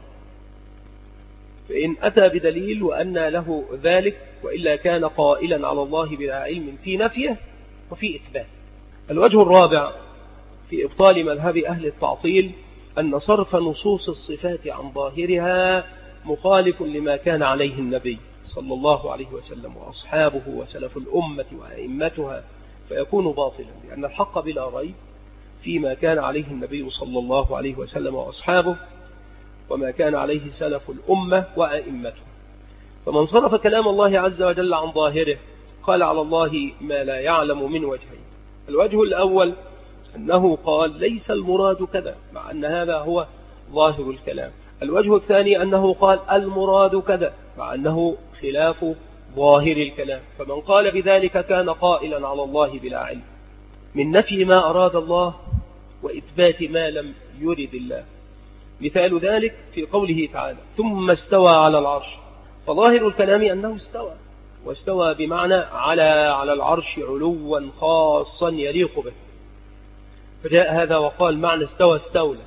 فإن أتى بدليل وأن له ذلك، وإلا كان قائلا على الله بلا علم في نفيه وفي إثبات. الوجه الرابع في إبطال مذهب أهل التعطيل أن صرف نصوص الصفات عن ظاهرها مخالف لما كان عليه النبي صلى الله عليه وسلم وأصحابه وسلف الأمة وأئمتها، فيكون باطلا، لأن الحق بلا ريب فيما كان عليه النبي صلى الله عليه وسلم وأصحابه وما كان عليه سلف الأمة وأئمتها. فمن صرف كلام الله عز وجل عن ظاهره قال على الله ما لا يعلم من وجهين. الوجه الأول أنه قال ليس المراد كذا، مع أن هذا هو ظاهر الكلام. الوجه الثاني أنه قال المراد كذا، مع أنه خلاف ظاهر الكلام. فمن قال بذلك كان قائلا على الله بلا علم، من نفي ما أراد الله وإثبات ما لم يرد الله. مثال ذلك في قوله تعالى: ثم استوى على العرش. فظاهر الكلام أنه استوى، واستوى بمعنى على العرش علوا خاصا يليق به، فجاء هذا وقال معنى استوى استولى،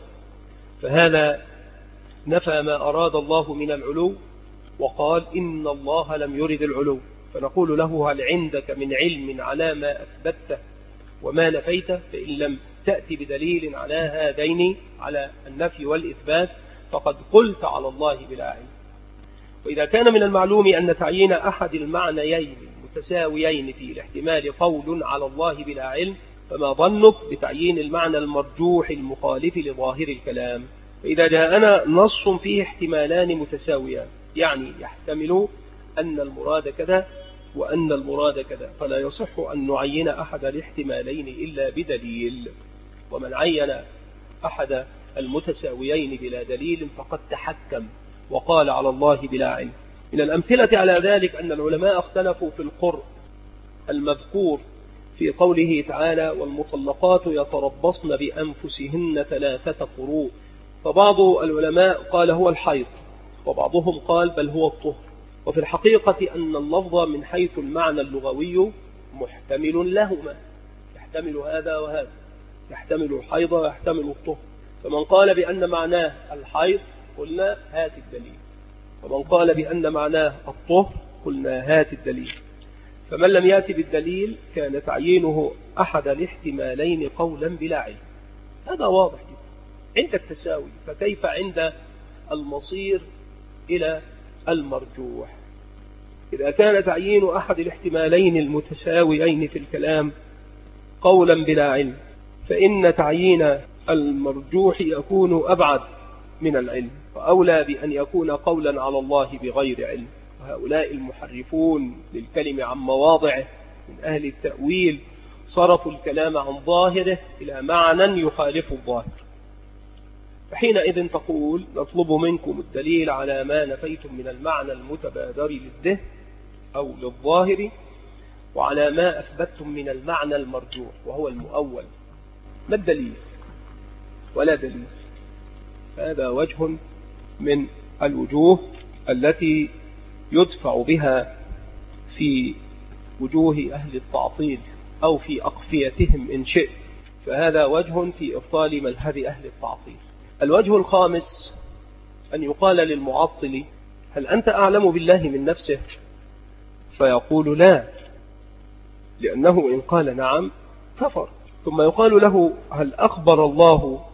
فهذا نفى ما أراد الله من العلو، وقال إن الله لم يرد العلو. فنقول له: هل عندك من علم على ما أثبته وما نفيته؟ فإن لم تأتي بدليل على هذين، على النفي والإثبات، فقد قلت على الله بلا علم. وإذا كان من المعلوم أن تعيين أحد المعنيين المتساويين في الاحتمال قول على الله بلا علم، فما ظنك بتعيين المعنى المرجوح المخالف لظاهر الكلام؟ فإذا جاءنا نص فيه احتمالان متساويان، يعني يحتمل أن المراد كذا وأن المراد كذا، فلا يصح أن نعين أحد الاحتمالين إلا بدليل. ومن عين أحد المتساويين بلا دليل فقد تحكم وقال على الله بلا علم. من الأمثلة على ذلك أن العلماء اختلفوا في القرء المذكور في قوله تعالى والمطلقات يتربصن بأنفسهن 3 قروء. فبعض العلماء قال هو الحيض، وبعضهم قال بل هو الطهر. وفي الحقيقة أن اللفظ من حيث المعنى اللغوي محتمل لهما، يحتمل هذا وهذا، يحتمل الحيض ويحتمل الطهر. فمن قال بأن معناه الحيض قلنا هات الدليل، ومن قال بأن معناه الطهر قلنا هات الدليل. فمن لم يأتي بالدليل كان تعيينه أحد الاحتمالين قولا بلا علم. هذا واضح جدا عند التساوي، فكيف عند المصير إلى المرجوح؟ إذا كان تعيين أحد الاحتمالين المتساويين في الكلام قولا بلا علم، فإن تعيين المرجوح يكون أبعد من العلم، وأولى بأن يكون قولا على الله بغير علم. وهؤلاء المحرفون للكلم عن مواضعه من أهل التأويل صرفوا الكلام عن ظاهره إلى معنى يخالف الظاهر. فحينئذ تقول نطلب منكم الدليل على ما نفيتم من المعنى المتبادر للذهن أو للظاهر، وعلى ما أثبتتم من المعنى المرجوح وهو المؤول. ما الدليل؟ ولا دليل. هذا وجه من الوجوه التي يدفع بها في وجوه أهل التعطيل أو في أقفيتهم إن شئت، فهذا وجه في إبطال مذهب أهل التعطيل. الوجه الخامس أن يقال للمعطل هل أنت أعلم بالله من نفسه؟ فيقول لا، لأنه إن قال نعم كفر. ثم يقال له هل أخبر الله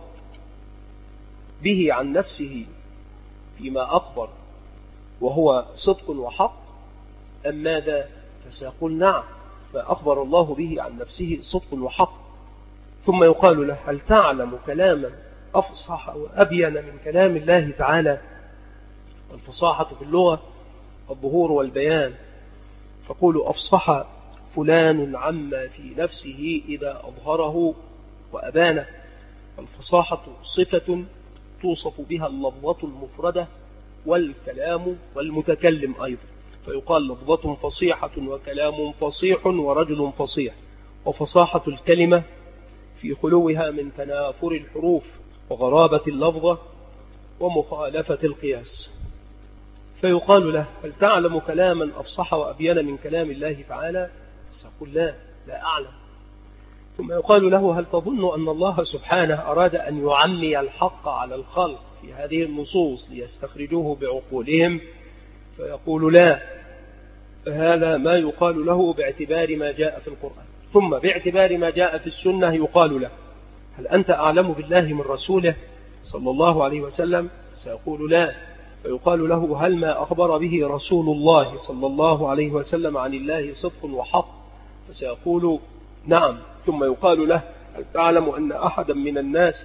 به عن نفسه فيما أخبر وهو صدق وحق أم ماذا؟ فسيقول نعم، فأخبر الله به عن نفسه صدق وحق. ثم يقال له هل تعلم كلاما أفصح وأبين من كلام الله تعالى؟ والفصاحة في اللغة الظهور والبيان، فقول أفصح فلان عما في نفسه إذا أظهره وأبانه. الفصاحة صفة توصف بها اللفظة المفردة والكلام والمتكلم أيضا، فيقال لفظة فصيحة وكلام فصيح ورجل فصيح. وفصاحة الكلمة في خلوها من تنافر الحروف وغرابة اللفظة ومخالفة القياس. فيقال له هل تعلم كلاما أفصح وأبين من كلام الله تعالى؟ سيقول لا أعلم. ثم يقال له هل تظن أن الله سبحانه أراد أن يعمي الحق على الخلق في هذه النصوص ليستخرجوه بعقولهم؟ فيقول لا. هذا ما يقال له باعتبار ما جاء في القرآن. ثم باعتبار ما جاء في السنة يقال له هل أنت أعلم بالله من رسوله صلى الله عليه وسلم؟ سيقول لا. فيقال له هل ما أخبر به رسول الله صلى الله عليه وسلم عن الله صدق وحق؟ فسيقول نعم. ثم يقال له هل تعلم أن أحدا من الناس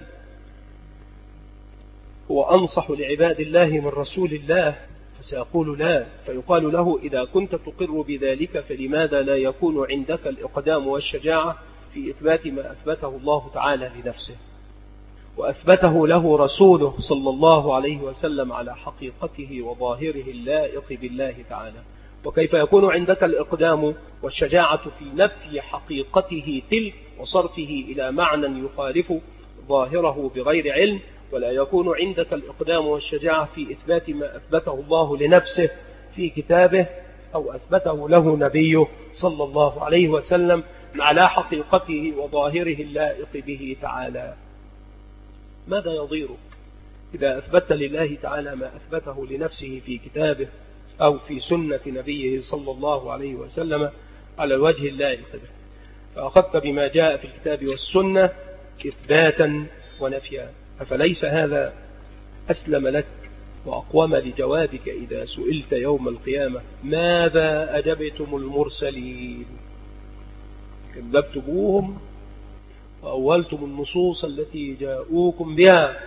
هو أنصح لعباد الله من رسول الله؟ فسيقول لا. فيقال له إذا كنت تقر بذلك فلماذا لا يكون عندك الإقدام والشجاعة في إثبات ما أثبته الله تعالى لنفسه وأثبته له رسوله صلى الله عليه وسلم على حقيقته وظاهره اللائق بالله تعالى؟ وكيف يكون عندك الإقدام والشجاعة في نفي حقيقته تلك وصرفه إلى معنى يخالف ظاهره بغير علم، ولا يكون عندك الإقدام والشجاعة في إثبات ما أثبته الله لنفسه في كتابه أو أثبته له نبيه صلى الله عليه وسلم على حقيقته وظاهره اللائق به تعالى؟ ماذا يضيرك إذا أثبت لله تعالى ما أثبته لنفسه في كتابه أو في سنة نبيه صلى الله عليه وسلم على الوجه اللائق به؟ فأخذت بما جاء في الكتاب والسنة إثباتا ونفيا. أفليس هذا أسلم لك وأقوم لجوابك إذا سئلت يوم القيامة ماذا أجبتم المرسلين؟ كذبتموهم وأولتم النصوص التي جاءوكم بها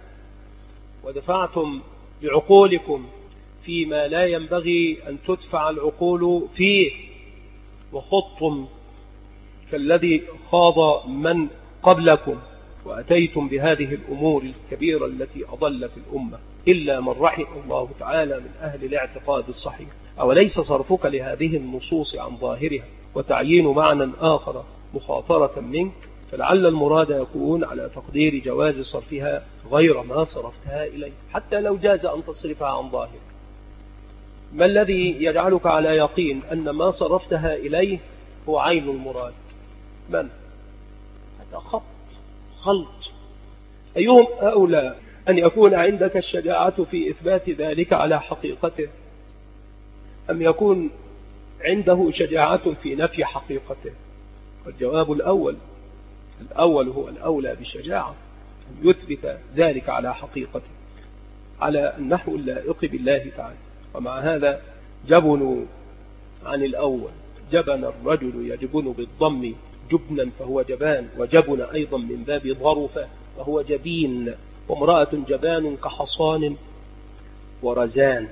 ودفعتم بعقولكم فيما لا ينبغي أن تدفع العقول فيه، وخضتم كالذي خاض من قبلكم، وأتيتم بهذه الأمور الكبيرة التي أضلت الأمة إلا من رحم الله تعالى من أهل الاعتقاد الصحيح. أوليس صرفك لهذه النصوص عن ظاهرها وتعيين معنى آخر مخاطرة منك، فلعل المراد يكون على تقدير جواز صرفها غير ما صرفتها إليه، حتى لو جاز أن تصرفها عن ظاهر. ما الذي يجعلك على يقين أن ما صرفتها إليه هو عين المراد؟ من؟ هذا خلط. أيهم أولى أن يكون عندك الشجاعة في إثبات ذلك على حقيقته، أم يكون عنده شجاعة في نفي حقيقته؟ الجواب الأول هو الأولى بالشجاعة، أن يثبت ذلك على حقيقته على النحو اللائق بالله تعالى. ومع هذا جبنوا عن الأول. جبن الرجل يجبن بالضم جبنا فهو جبان، وجبن أيضا من باب ظرف فهو جبين، وامرأة جبان كحصان ورزان.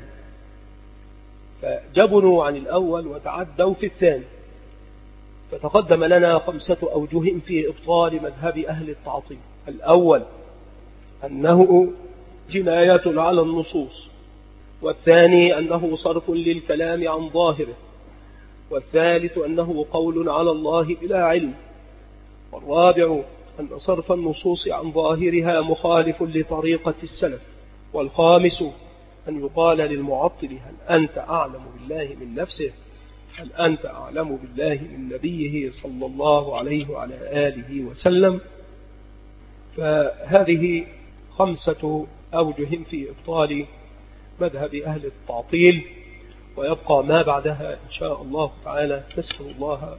فجبنوا عن الأول وتعدوا في الثاني. فتقدم لنا 5 أوجه في إبطال مذهب أهل التعطيل. الأول أنه جناية على النصوص، والثاني أنه صرف للكلام عن ظاهره، والثالث أنه قول على الله بلا علم، والرابع أن صرف النصوص عن ظاهرها مخالف لطريقة السلف، والخامس أن يقال للمعطل هل أنت أعلم بالله من نفسه؟ هل أنت أعلم بالله من نبيه صلى الله عليه وعلى آله وسلم؟ فهذه 5 أوجه في إبطال مذهب أهل التعطيل، ويبقى ما بعدها إن شاء الله تعالى. نسأل الله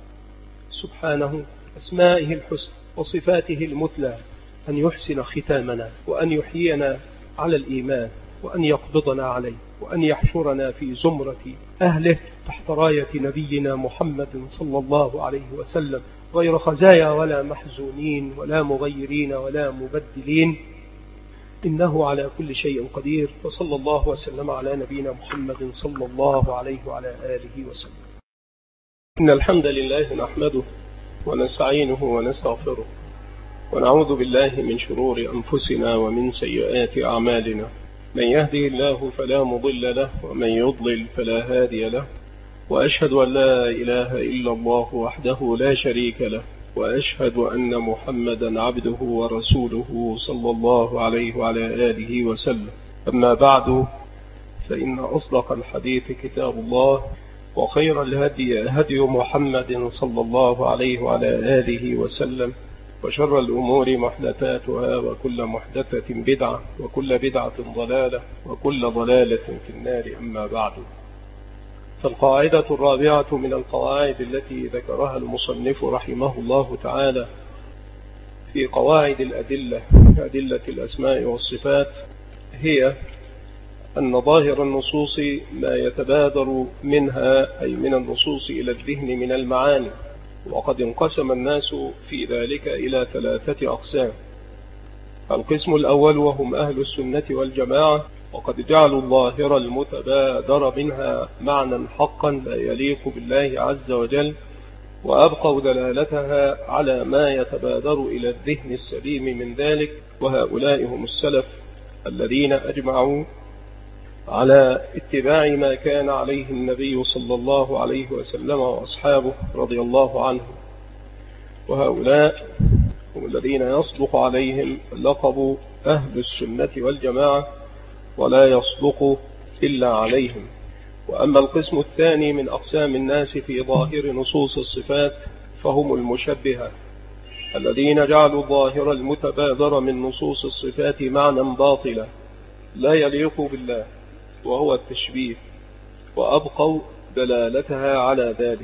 سبحانه أسمائه الحسنى وصفاته المثلى أن يحسن ختامنا، وأن يحيينا على الإيمان، وأن يقبضنا عليه، وأن يحشرنا في زمرة أهله تحت راية نبينا محمد صلى الله عليه وسلم، غير خزايا ولا محزونين ولا مغيرين ولا مبدلين، إنه على كل شيء قدير. وصلى الله وسلم على نبينا محمد صلى الله عليه وعلى آله وسلم. إن الحمد لله نحمده ونستعينه ونستغفره، ونعوذ بالله من شرور أنفسنا ومن سيئات أعمالنا. من يهده الله فلا مضل له، ومن يضلل فلا هادي له، وأشهد أن لا إله إلا الله وحده لا شريك له، وأشهد أن محمدا عبده ورسوله صلى الله عليه وعلى آله وسلم. أما بعد، فإن أصدق الحديث كتاب الله، وخير الهدي هدي محمد صلى الله عليه وعلى آله وسلم، وشر الأمور محدثاتها، وكل محدثة بدعة، وكل بدعة ضلالة، وكل ضلالة في النار. أما بعد، فالقاعدة الرابعة من القواعد التي ذكرها المصنف رحمه الله تعالى في قواعد أدلة الأسماء والصفات هي أن ظاهر النصوص ما يتبادر منها، أي من النصوص إلى الذهن من المعاني. وقد انقسم الناس في ذلك إلى 3 أقسام. القسم الأول وهم أهل السنة والجماعة، وقد جعلوا الظاهر المتبادر منها معنى حقا لا يليق بالله عز وجل، وأبقوا دلالتها على ما يتبادر إلى الذهن السليم من ذلك. وهؤلاء هم السلف الذين أجمعوا على اتباع ما كان عليه النبي صلى الله عليه وسلم وأصحابه رضي الله عنهم. وهؤلاء هم الذين يصدق عليهم لقب أهل السنة والجماعة، ولا يصدق إلا عليهم. وأما القسم الثاني من أقسام الناس في ظاهر نصوص الصفات، فهم المشبهة الذين جعلوا الظاهر المتبادر من نصوص الصفات معنى باطلا لا يليق بالله، وهو التشبيه، وأبقوا دلالتها على ذلك.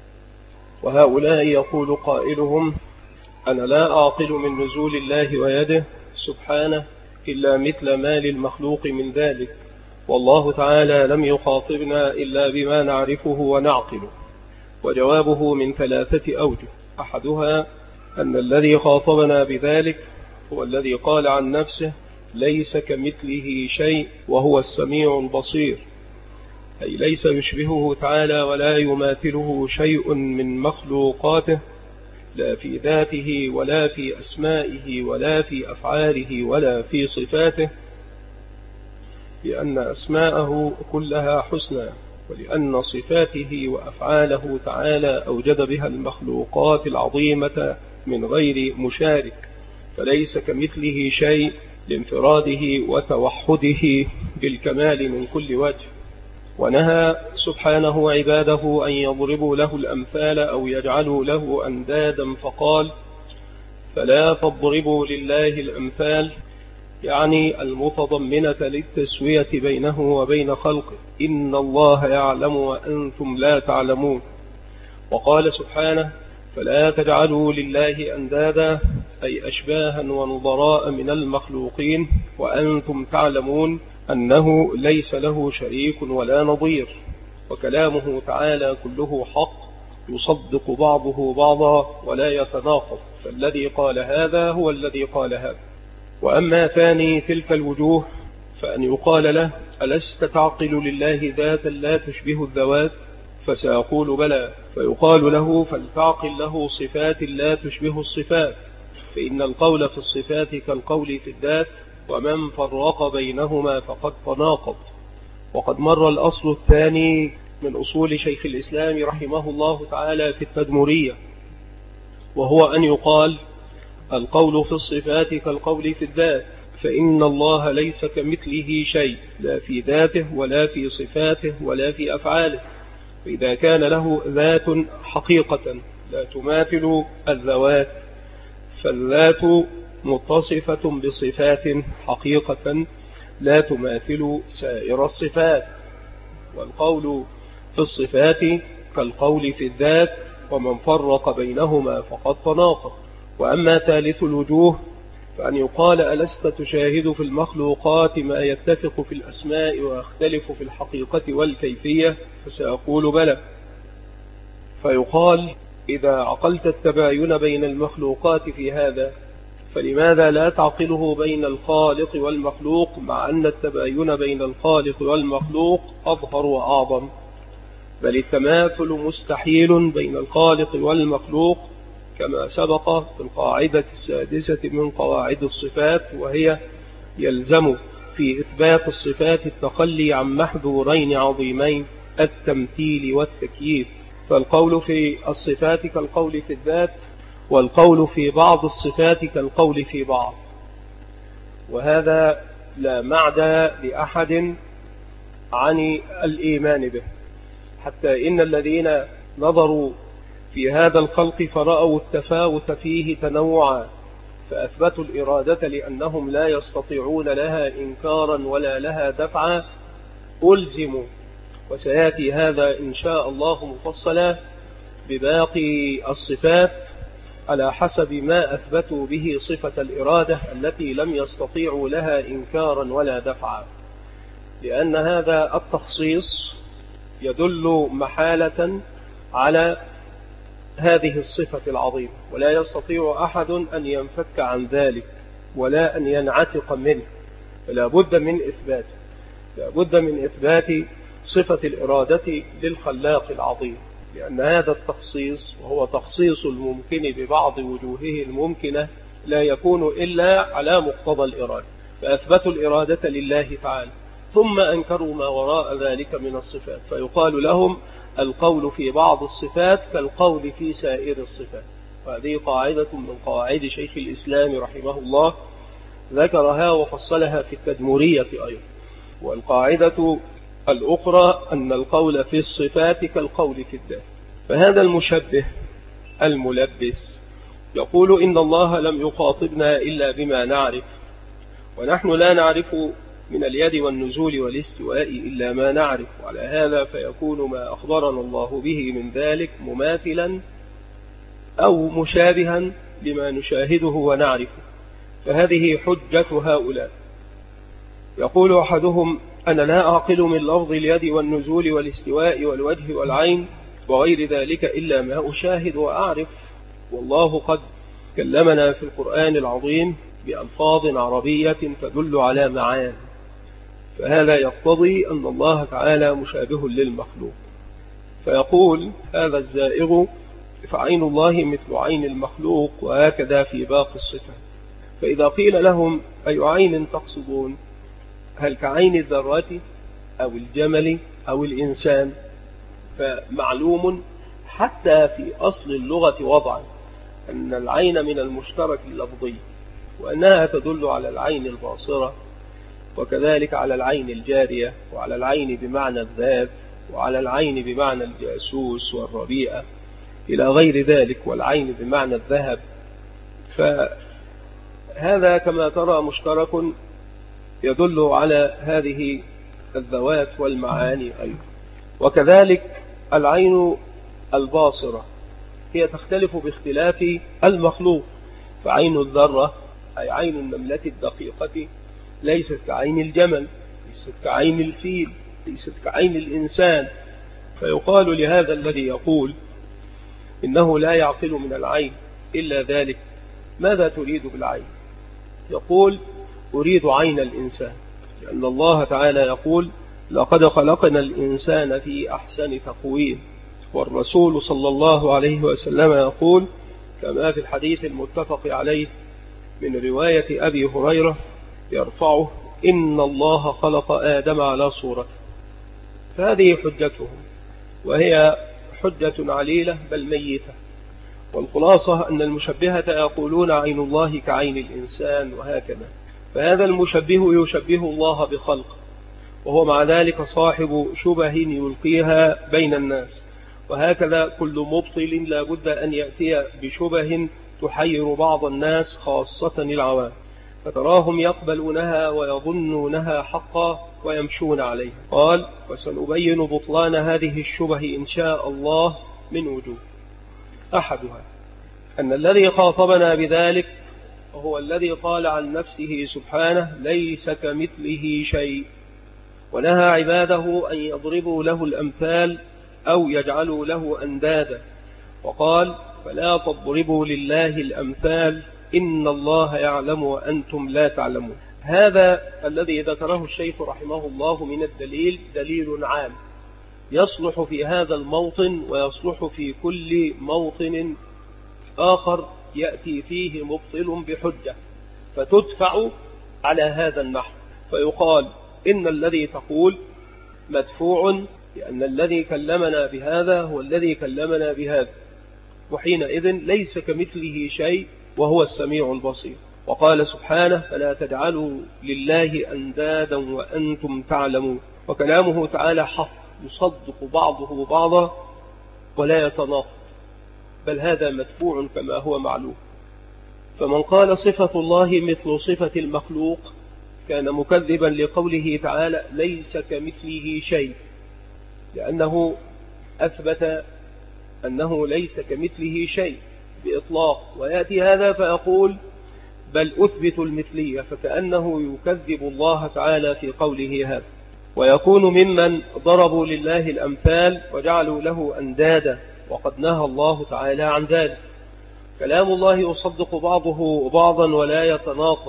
وهؤلاء يقول قائلهم: أنا لا أعقل من نزول الله ويده سبحانه إلا مثل ما للمخلوق من ذلك، والله تعالى لم يخاطبنا إلا بما نعرفه ونعقله. وجوابه من 3 أوجه. أحدها أن الذي خاطبنا بذلك هو الذي قال عن نفسه: ليس كمثله شيء وهو السميع البصير، أي ليس يشبهه تعالى ولا يماثله شيء من مخلوقاته، لا في ذاته ولا في أسمائه ولا في أفعاله ولا في صفاته، لأن أسماءه كلها حسنى ولأن صفاته وأفعاله تعالى أوجد بها المخلوقات العظيمة من غير مشارك، فليس كمثله شيء لانفراده وتوحده بالكمال من كل وجه. ونهى سبحانه عباده أن يضربوا له الأمثال أو يجعلوا له أندادا، فقال: فلا تضربوا لله الأمثال، يعني المتضمنة للتسوية بينه وبين خلقه، إن الله يعلم وأنتم لا تعلمون. وقال سبحانه: فلا تجعلوا لله أندادا، أي أشباها ونظراء من المخلوقين، وأنتم تعلمون أنه ليس له شريك ولا نظير. وكلامه تعالى كله حق يصدق بعضه بعضا ولا يتناقض، فالذي قال هذا هو الذي قال هذا. وأما ثاني تلك الوجوه فأن يقال له: ألست تعقل لله ذاتا لا تشبه الذوات؟ فسيقول: بلى. فيقال له: فلتعقل له صفات لا تشبه الصفات، فإن القول في الصفات كالقول في الذات، ومن فرق بينهما فقد تناقض. وقد مر الأصل الثاني من أصول شيخ الإسلام رحمه الله تعالى في التدمرية، وهو أن يقال: القول في الصفات كالقول في الذات، فإن الله ليس كمثله شيء، لا في ذاته ولا في صفاته ولا في أفعاله. فإذا كان له ذات حقيقة لا تماثل الذوات، فالذات متصفة بصفات حقيقة لا تماثل سائر الصفات. والقول في الصفات كالقول في الذات، ومن فرق بينهما فقد تناقض. وأما ثالث الوجوه فأن يقال: ألست تشاهد في المخلوقات ما يتفق في الأسماء ويختلف في الحقيقة والكيفية؟ فسأقول: بلى. فيقال: إذا عقلت التباين بين المخلوقات في هذا، فلماذا لا تعقله بين الخالق والمخلوق، مع أن التباين بين الخالق والمخلوق أظهر وأعظم؟ بل التماثل مستحيل بين الخالق والمخلوق، كما سبق في القاعدة السادسة من قواعد الصفات، وهي: يلزم في إثبات الصفات التخلي عن محذورين عظيمين، التمثيل والتكييف. فالقول في الصفات كالقول في الذات، والقول في بعض الصفات كالقول في بعض، وهذا لا معدى لأحد عن الإيمان به، حتى إن الذين نظروا في هذا الخلق فرأوا التفاوت فيه تنوعا، فأثبتوا الإرادة لأنهم لا يستطيعون لها إنكارا ولا لها دفعا، ألزموا. وسيأتي هذا إن شاء الله مفصلا بباقي الصفات على حسب ما أثبتوا به صفة الإرادة التي لم يستطيعوا لها إنكارا ولا دفعا، لأن هذا التخصيص يدل محالة على هذه الصفة العظيمة، ولا يستطيع أحد أن ينفك عن ذلك ولا أن ينعتق منه، فلا بد من إثباته، لا بد من إثبات صفة الإرادة للخلاق العظيم، لأن هذا التخصيص وهو تخصيص الممكن ببعض وجوهه الممكنة لا يكون إلا على مقتضى الإرادة، فأثبتوا الإرادة لله تعالى، ثم أنكروا ما وراء ذلك من الصفات، فيقال لهم: القول في بعض الصفات كالقول في سائر الصفات. وهذه قاعدة من قواعد شيخ الإسلام رحمه الله، ذكرها وفصلها في التدمرية أيضا. والقاعدة الأخرى أن القول في الصفات كالقول في الذات. فهذا المشبه الملبس يقول: إن الله لم يخاطبنا إلا بما نعرف، ونحن لا نعرف من اليد والنزول والاستواء إلا ما نعرف، وعلى هذا فيكون ما أخبرنا الله به من ذلك مماثلا أو مشابها لما نشاهده ونعرفه. فهذه حجة هؤلاء. يقول أحدهم: أنا لا أعقل من لفظ اليد والنزول والاستواء والوجه والعين وغير ذلك إلا ما أشاهد وأعرف، والله قد كلمنا في القرآن العظيم بألفاظ عربية تدل على معاني، فهذا يقتضي أن الله تعالى مشابه للمخلوق. فيقول هذا الزائغ: فعين الله مثل عين المخلوق، وهكذا في باقي الصفات. فإذا قيل لهم: أي عين تقصدون؟ هل كعين الذرة أو الجمل أو الإنسان، فمعلوم حتى في أصل اللغة وضعا أن العين من المشترك اللفظي، وأنها تدل على العين الباصرة، وكذلك على العين الجارية، وعلى العين بمعنى الذات، وعلى العين بمعنى الجاسوس والربيئة إلى غير ذلك، والعين بمعنى الذهب. فهذا كما ترى مشترك يدل على هذه الذوات والمعاني أيضا. وكذلك العين الباصرة هي تختلف باختلاف المخلوق، فعين الذرة أي عين النملة الدقيقة ليست كعين الجمل، ليست كعين الفيل، ليست كعين الإنسان. فيقال لهذا الذي يقول إنه لا يعقل من العين إلا ذلك: ماذا تريد بالعين؟ يقول: أريد عين الإنسان، لأن الله تعالى يقول: لقد خلقنا الإنسان في أحسن تقويم. والرسول صلى الله عليه وسلم يقول كما في الحديث المتفق عليه من رواية أبي هريرة يرفعه: إن الله خلق آدم على صورته. فهذه حجتهم، وهي حجة عليلة بل ميتة. والخلاصة أن المشبهة يقولون عين الله كعين الإنسان وهكذا، فهذا المشبه يشبه الله بخلق، وهو مع ذلك صاحب شبه يلقيها بين الناس. وهكذا كل مبطل لا بد أن يأتي بشبه تحير بعض الناس خاصة العوام، فتراهم يقبلونها ويظنونها حقا ويمشون عليه. قال: وسنبين بطلان هذه الشبه إن شاء الله من وجوه. أحدها أن الذي خاطبنا بذلك هو الذي قال عن نفسه سبحانه: ليس كمثله شيء، ونهى عباده أن يضربوا له الأمثال أو يجعلوا له أندادا، وقال: فلا تضربوا لله الأمثال إن الله يعلم وأنتم لا تعلمون. هذا الذي ذكره الشيخ رحمه الله من الدليل دليل عام يصلح في هذا الموطن ويصلح في كل موطن آخر يأتي فيه مبطل بحجة فتدفع على هذا النحو، فيقال إن الذي تقول مدفوع لأن الذي كلمنا بهذا هو الذي كلمنا بهذا، وحينئذ ليس كمثله شيء وهو السميع البصير. وقال سبحانه: فلا تجعلوا لله أندادا وأنتم تعلمون. وكلامه تعالى حق يصدق بعضه بعضا ولا يتناقض، بل هذا مدفوع كما هو معلوم. فمن قال صفة الله مثل صفة المخلوق كان مكذبا لقوله تعالى: ليس كمثله شيء، لأنه أثبت أنه ليس كمثله شيء بإطلاق. ويأتي هذا فيقول: بل أثبت المثلية، فكأنه يكذب الله تعالى في قوله هذا، ويكون ممن ضربوا لله الأمثال وجعلوا له أندادا، وقد نهى الله تعالى عن ذلك. كلام الله يصدق بعضه بعضا ولا يتناقض.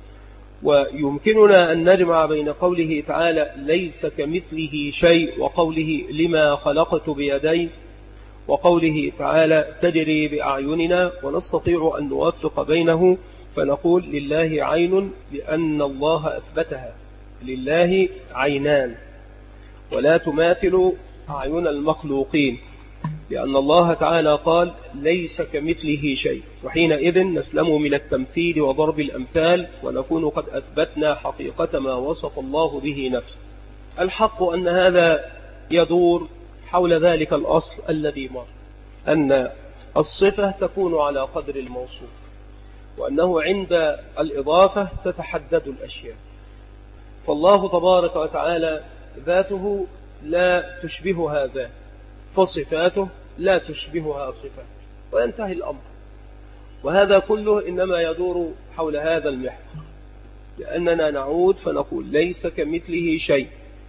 ويمكننا أن نجمع بين قوله تعالى: ليس كمثله شيء، وقوله: لما خلقت بيدي، وقوله تعالى: تجري بأعيننا، ونستطيع أن نوفق بينه فنقول: لله عين لأن الله أثبتها، لله عينان، ولا تماثل أعين المخلوقين، لأن الله تعالى قال: ليس كمثله شيء. وحينئذ نسلم من التمثيل وضرب الأمثال، ونكون قد أثبتنا حقيقة ما وصف الله به نفسه. الحق أن هذا يدور حول ذلك الأصل الذي مر، أن الصفة تكون على قدر الموصوف، وأنه عند الإضافة تتحدد الأشياء. فالله تبارك وتعالى ذاته لا تشبهها ذات، فصفاته لا تشبهها صفات، وينتهي الأمر. وهذا كله إنما يدور حول هذا المحور، لأننا نعود فنقول: ليس كمثله شيء،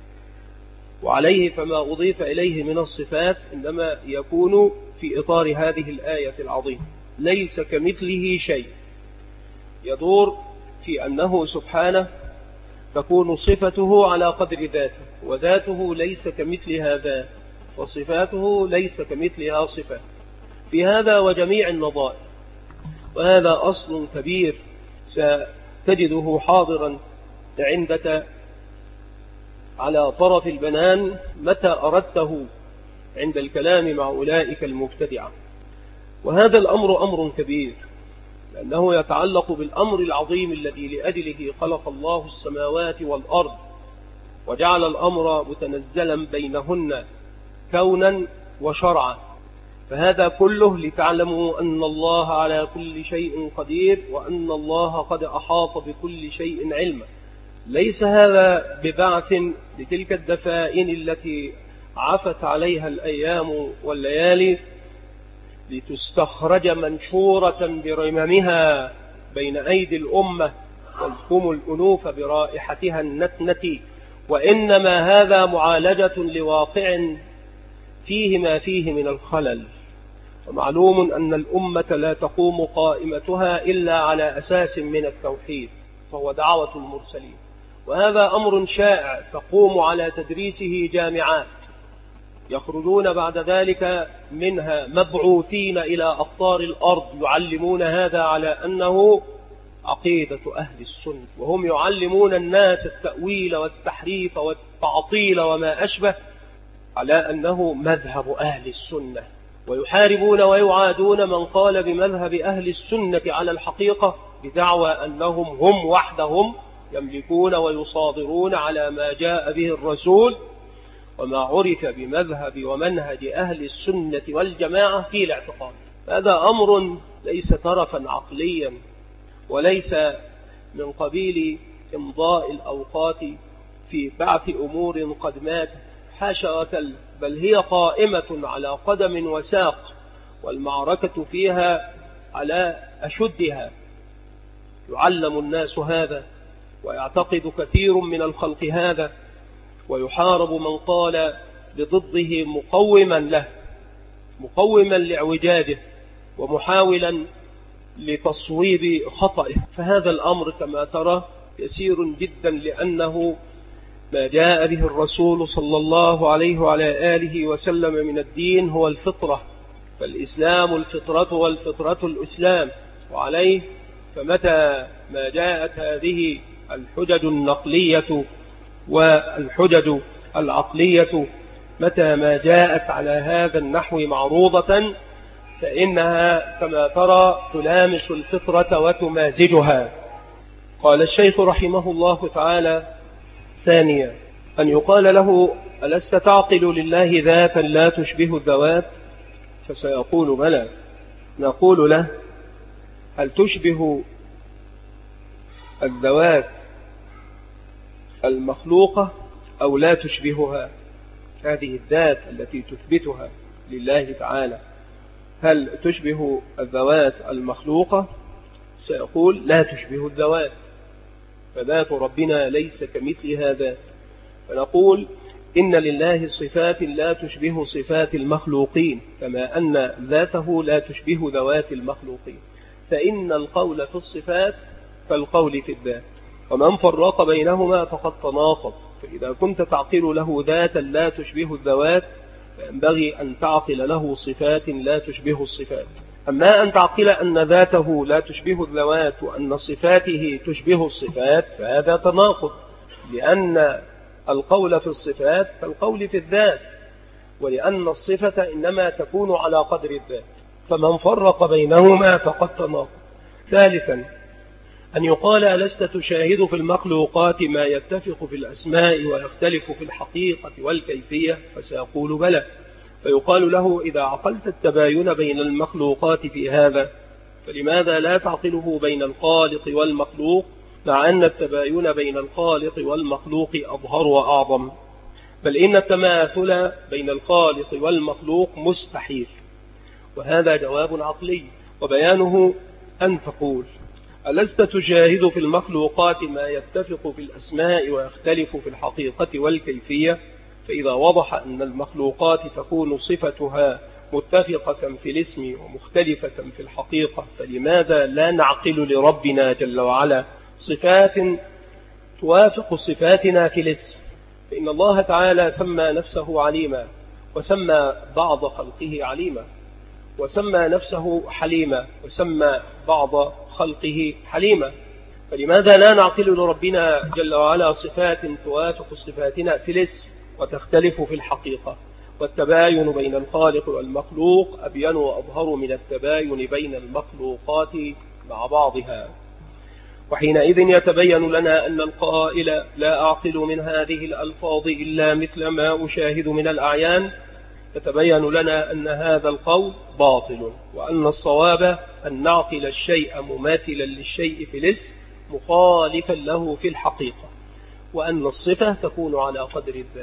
وعليه فما أضيف إليه من الصفات إنما يكون في إطار هذه الآية العظيمة: ليس كمثله شيء، يدور في أنه سبحانه تكون صفته على قدر ذاته، وذاته ليس كمثلها ذات، وصفاته ليس كمثلها صفات، في هذا وجميع النظائر. وهذا أصل كبير ستجده حاضرا عندك على طرف البنان متى أردته عند الكلام مع أولئك المبتدعة. وهذا الأمر أمر كبير، لأنه يتعلق بالأمر العظيم الذي لأجله خلق الله السماوات والأرض وجعل الأمر متنزلا بينهن كونا وشرعا. فهذا كله لتعلموا أن الله على كل شيء قدير، وأن الله قد أحاط بكل شيء علما. ليس هذا ببعث لتلك الدفائن التي عفت عليها الأيام والليالي لتستخرج منشورة برممها بين أيدي الأمة تزكم الأنوف برائحتها النتنة، وإنما هذا معالجة لواقع فيه ما فيه من الخلل. ومعلوم أن الأمة لا تقوم قائمتها إلا على أساس من التوحيد، فهو دعوة المرسلين. وهذا أمر شائع تقوم على تدريسه جامعات، يخرجون بعد ذلك منها مبعوثين إلى أقطار الأرض يعلمون هذا على أنه عقيدة أهل السنة، وهم يعلمون الناس التأويل والتحريف والتعطيل وما أشبه على أنه مذهب أهل السنة، ويحاربون ويعادون من قال بمذهب أهل السنة على الحقيقة بدعوى أنهم هم وحدهم يملكون ويصادرون على ما جاء به الرسول وما عرف بمذهب ومنهج أهل السنة والجماعة في الاعتقاد. هذا أمر ليس ترفا عقليا، وليس من قبيل إمضاء الأوقات في بعث أمور قد ماتت، حاشا وكلا، بل هي قائمة على قدم وساق، والمعركة فيها على أشدها. يعلم الناس هذا، ويعتقد كثير من الخلق هذا، ويحارب من قال بضده مقوما له، مقوما لإعوجاجه، ومحاولا لتصويب خطئه. فهذا الأمر كما ترى يسير جدا، لأنه ما جاء به الرسول صلى الله عليه وعلى آله وسلم من الدين هو الفطرة، فالإسلام الفطرة والفطرة الإسلام، وعليه فمتى ما جاءت هذه الحجج النقلية والحجج العقلية، متى ما جاءت على هذا النحو معروضة، فإنها كما ترى تلامس الفطرة وتمازجها. قال الشيخ رحمه الله تعالى: ثانيا، أن يقال له: ألست تعقل لله ذاتا لا تشبه الذوات؟ فسيقول: بلى. نقول له: هل تشبه الذوات المخلوقة أو لا تشبهها؟ هذه الذات التي تثبتها لله تعالى هل تشبه الذوات المخلوقة؟ سيقول: لا تشبه الذوات، فذات ربنا ليس كمثلها ذات. فنقول: إن لله صفات لا تشبه صفات المخلوقين، كما أن ذاته لا تشبه ذوات المخلوقين. فإن القول في الصفات كالقول في الذات، ومن فرق بينهما فقد تناقض. فإذا كنت تعقل له ذاتا لا تشبه الذوات، فينبغي أن تعقل له صفات لا تشبه الصفات. أما أن تعقل أن ذاته لا تشبه الذوات وأن صفاته تشبه الصفات، فهذا تناقض، لأن القول في الصفات كالقول في الذات، ولأن الصفة إنما تكون على قدر الذات، فمن فرق بينهما فقد تناقض. ثالثا، أن يقال: ألست تشاهد في المخلوقات ما يتفق في الأسماء ويختلف في الحقيقة والكيفية؟ فسيقول: بلى. فيقال له: إذا عقلت التباين بين المخلوقات في هذا، فلماذا لا تعقله بين الخالق والمخلوق، مع أن التباين بين الخالق والمخلوق أظهر وأعظم؟ بل إن التماثل بين الخالق والمخلوق مستحيل. وهذا جواب عقلي، وبيانه أن تقول: ألست تشاهد في المخلوقات ما يتفق في الأسماء ويختلف في الحقيقة والكيفية؟ فإذا وضح أن المخلوقات تكون صفتها متفقة في الاسم ومختلفة في الحقيقة، فلماذا لا نعقل لربنا جل وعلا صفات توافق صفاتنا في الاسم؟ فإن الله تعالى سمى نفسه عليما، وسمى بعض خلقه عليما، وسمى نفسه حليما، وسمى بعض خلقه حليما. فلماذا لا نعطل لربنا جل وعلا صفات توافق صفاتنا في الاسم وتختلف في الحقيقة؟ والتباين بين الخالق والمخلوق أبين وأظهر من التباين بين المخلوقات مع بعضها. وحينئذ يتبين لنا أن القائل لا أعقل من هذه الألفاظ إلا مثل ما أشاهد من الأعيان، يتبين لنا أن هذا القول باطل، وأن الصواب أن نعقل الشيء مماثلا للشيء في الاسم مخالفا له في الحقيقة، وأن الصفة تكون على قدر الذات.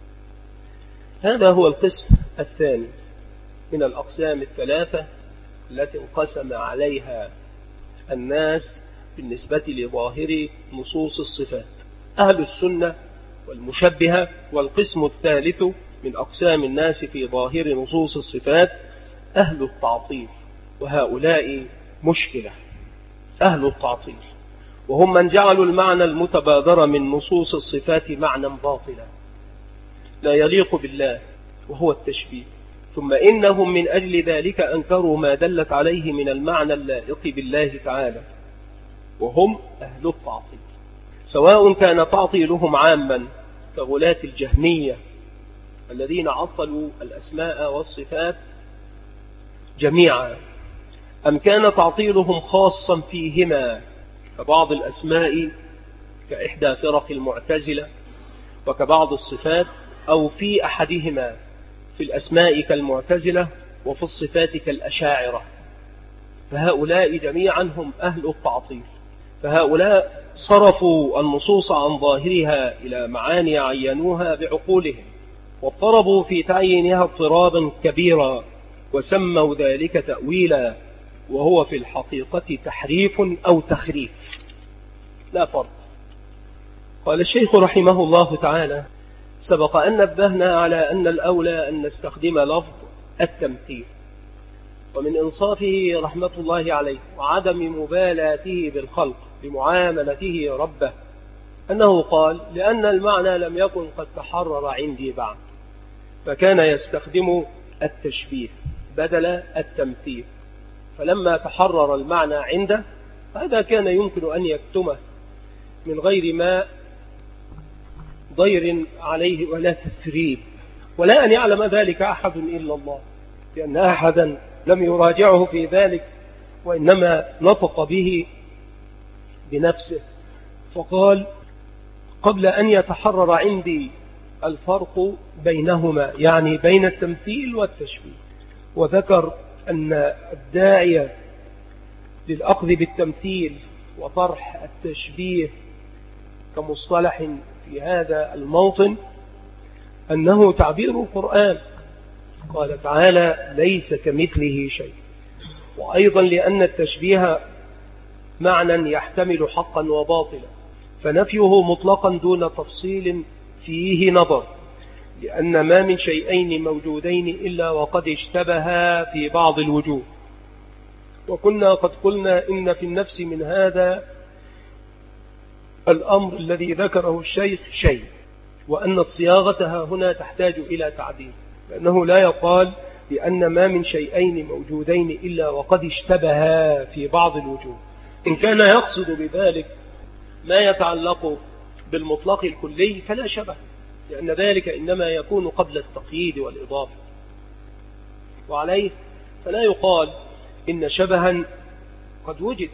هذا هو القسم الثاني من الأقسام الثلاثة التي انقسم عليها الناس بالنسبة لظاهر نصوص الصفات: أهل السنة والمشبهة. والقسم الثالث من أقسام الناس في ظاهر نصوص الصفات أهل التعطيل، وهؤلاء مشكلة. أهل التعطيل وهم من جعلوا المعنى المتبادر من نصوص الصفات معنى باطلا لا يليق بالله، وهو التشبيه. ثم إنهم من أجل ذلك أنكروا ما دلت عليه من المعنى اللائق بالله تعالى، وهم أهل التعطيل، سواء كان تعطيلهم عاما كغلاة الجهمية الذين عطلوا الأسماء والصفات جميعا، أم كان تعطيلهم خاصا فيهما كبعض الأسماء كإحدى فرق المعتزلة، وكبعض الصفات، أو في أحدهما في الأسماء كالمعتزلة وفي الصفات كالأشاعرة. فهؤلاء جميعا هم أهل التعطيل. فهؤلاء صرفوا النصوص عن ظاهرها إلى معاني عينوها بعقولهم، واضطربوا في تعيينها اضطرابا كبيرا، وسموا ذلك تأويلا، وهو في الحقيقة تحريف أو تخريف، لا فرق. قال الشيخ رحمه الله تعالى: سبق أن نبهنا على أن الأولى أن نستخدم لفظ التمثيل، ومن إنصافه رحمة الله عليه وعدم مبالاته بالخلق بمعاملته ربه أنه قال: لأن المعنى لم يكن قد تحرر عندي بعد، فكان يستخدم التشبيه بدل التمثيل. فلما تحرر المعنى عنده هذا كان يمكن أن يكتمه من غير ما ضير عليه ولا تثريب، ولا أن يعلم ذلك أحد إلا الله، لأن أحدا لم يراجعه في ذلك، وإنما نطق به بنفسه. فقال: قبل أن يتحرر عندي الفرق بينهما، يعني بين التمثيل والتشبيه. وذكر أن الداعي للأخذ بالتمثيل وطرح التشبيه كمصطلح في هذا الموطن أنه تعبير القرآن. قال تعالى: ليس كمثله شيء. وأيضا لأن التشبيه معنى يحتمل حقا وباطلا، فنفيه مطلقا دون تفصيل فيه نظر، لأن ما من شيئين موجودين إلا وقد اشتبها في بعض الوجوه. وكنا قد قلنا إن في النفس من هذا الأمر الذي ذكره الشيخ شيء، وأن الصياغة هنا تحتاج إلى تعديل، لأنه لا يقال بأن ما من شيئين موجودين إلا وقد اشتبها في بعض الوجوه. إن كان يقصد بذلك ما يتعلق بالمطلق الكلي فلا شبه، لأن ذلك إنما يكون قبل التقييد والإضافة، وعليه فلا يقال إن شبها قد وجد،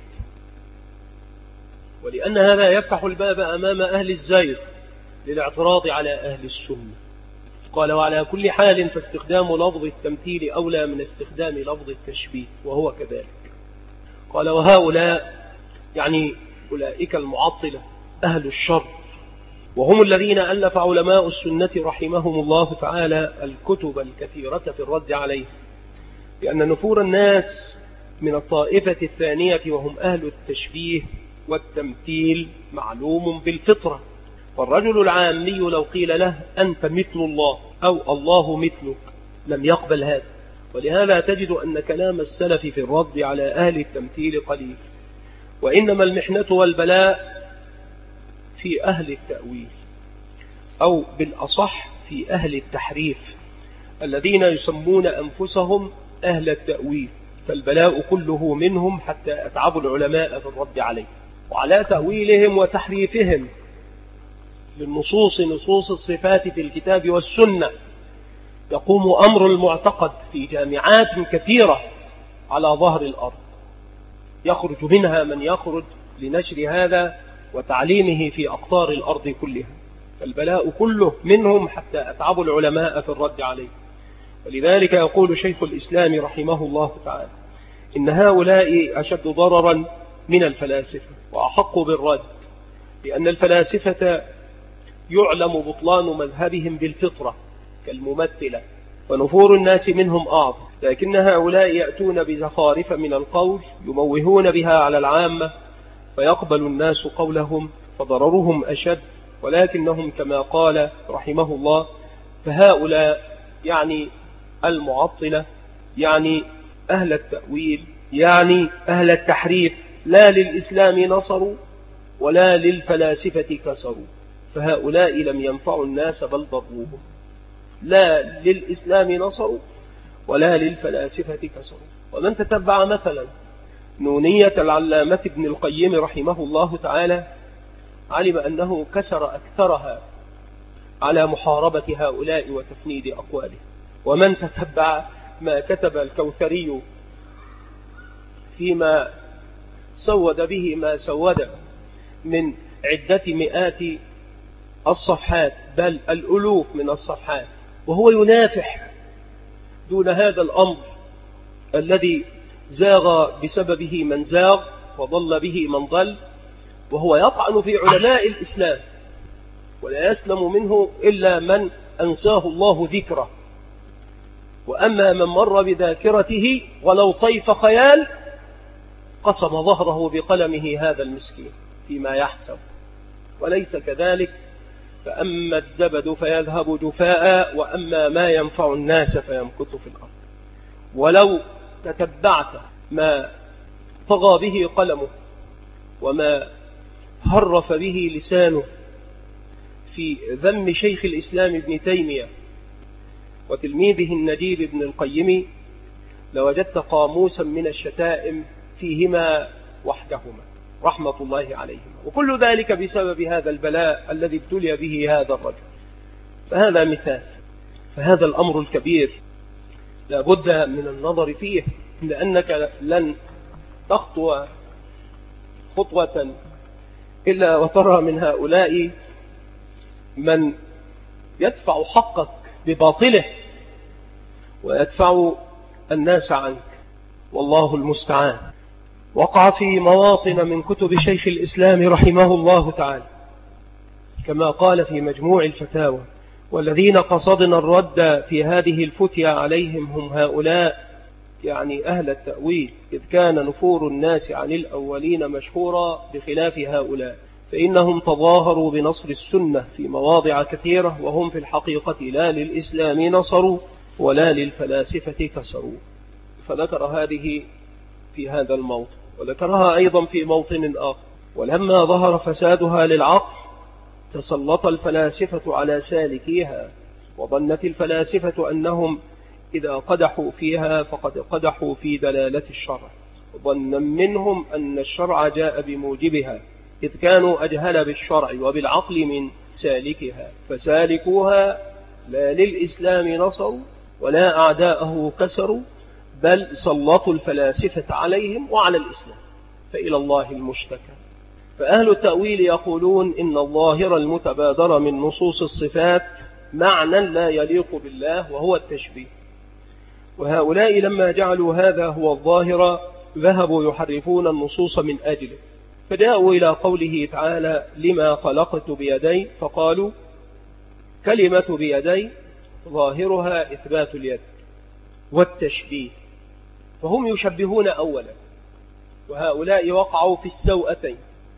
ولأن هذا يفتح الباب أمام أهل الزيغ للاعتراض على أهل السنة. قال: وعلى كل حال فاستخدام لفظ التمثيل أولى من استخدام لفظ التشبيه، وهو كذلك. قال: وهؤلاء يعني أولئك المعطلة أهل الشر، وهم الذين ألف علماء السنة رحمهم الله تعالى الكتب الكثيرة في الرد عليه، لأن نفور الناس من الطائفة الثانية وهم أهل التشبيه والتمثيل معلوم بالفطرة. فالرجل العامي لو قيل له أنت مثل الله أو الله مثلك لم يقبل هذا. ولهذا تجد أن كلام السلف في الرد على أهل التمثيل قليل، وإنما المحنة والبلاء في أهل التأويل، أو بالأصح في أهل التحريف الذين يسمون أنفسهم أهل التأويل، فالبلاء كله منهم حتى أتعبوا العلماء في الرد عليه. وعلى تأويلهم وتحريفهم للنصوص نصوص الصفات في الكتاب والسنة يقوم أمر المعتقد في جامعات كثيرة على ظهر الأرض، يخرج منها من يخرج لنشر هذا وتعليمه في أقطار الأرض كلها، البلاء كله منهم حتى أتعبوا العلماء في الرد عليه. ولذلك يقول شيخ الإسلام رحمه الله تعالى إن هؤلاء أشد ضررا من الفلاسفة وأحق بالرد، لأن الفلاسفة يعلم بطلان مذهبهم بالفطرة كالممثلة، ونفور الناس منهم أعظم، لكن هؤلاء يأتون بزخارف من القول يموهون بها على العامة فيقبل الناس قولهم فضررهم أشد. ولكنهم كما قال رحمه الله فهؤلاء يعني المعطلة، يعني أهل التأويل، يعني أهل التحريف، لا للإسلام نصروا ولا للفلاسفة كسروا، فهؤلاء لم ينفعوا الناس بل ضروهم، لا للإسلام نصروا ولا للفلاسفة كسروا. ومن تتبع مثلا نونية العلامة ابن القيم رحمه الله تعالى علم أنه كسر أكثرها على محاربة هؤلاء وتفنيد أقواله. ومن تتبع ما كتب الكوثري فيما سود به ما سود من عدة مئات الصفحات بل الألوف من الصفحات، وهو ينافح دون هذا الأمر الذي زاغ بسببه من زاغ وضل به من ضل، وهو يطعن في علماء الإسلام ولا يسلم منه إلا من أنساه الله ذكره، وأما من مر بذاكرته ولو طيف خيال قسم ظهره بقلمه هذا المسكين فيما يحسب، وليس كذلك، فأما الزبد فيذهب جفاء وأما ما ينفع الناس فيمكث في الأرض. ولو تتبعت ما طغى به قلمه وما هرف به لسانه في ذم شيخ الإسلام ابن تيمية وتلميذه النجيب ابن القيم لوجدت قاموسا من الشتائم فيهما وحدهما رحمة الله عليهما، وكل ذلك بسبب هذا البلاء الذي ابتلي به هذا الرجل. فهذا مثال، فهذا الأمر الكبير لا بد من النظر فيه، لأنك لن تخطو خطوة إلا وترى من هؤلاء من يدفع حقك بباطله ويدفع الناس عنك، والله المستعان. وقع في مواطن من كتب شيخ الإسلام رحمه الله تعالى كما قال في مجموع الفتاوى: والذين قصدنا الرد في هذه الفتية عليهم هم هؤلاء، يعني أهل التأويل، إذ كان نفور الناس عن الأولين مشهورا بخلاف هؤلاء، فإنهم تظاهروا بنصر السنة في مواضع كثيرة، وهم في الحقيقة لا للإسلام نصروا ولا للفلاسفة كسروا. فذكر هذه في هذا الموطن، وذكرها أيضا في موطن آخر: ولما ظهر فسادها للعقل تسلط الفلاسفة على سالكيها، وظنت الفلاسفة أنهم إذا قدحوا فيها فقد قدحوا في دلالة الشرع، ظنا منهم أن الشرع جاء بموجبها، إذ كانوا أجهل بالشرع وبالعقل من سالكها، فسالكوها لا للإسلام نصروا ولا أعداءه كسروا، بل سلطوا الفلاسفة عليهم وعلى الإسلام، فإلى الله المشتكى. فأهل التأويل يقولون إن الظاهر المتبادر من نصوص الصفات معنى لا يليق بالله وهو التشبيه، وهؤلاء لما جعلوا هذا هو الظاهر ذهبوا يحرفون النصوص من أجله، فجاءوا إلى قوله تعالى: لما خلقت بيدي، فقالوا كلمة بيدي ظاهرها إثبات اليد والتشبيه، فهم يشبهون أولا، وهؤلاء وقعوا في السوءتين،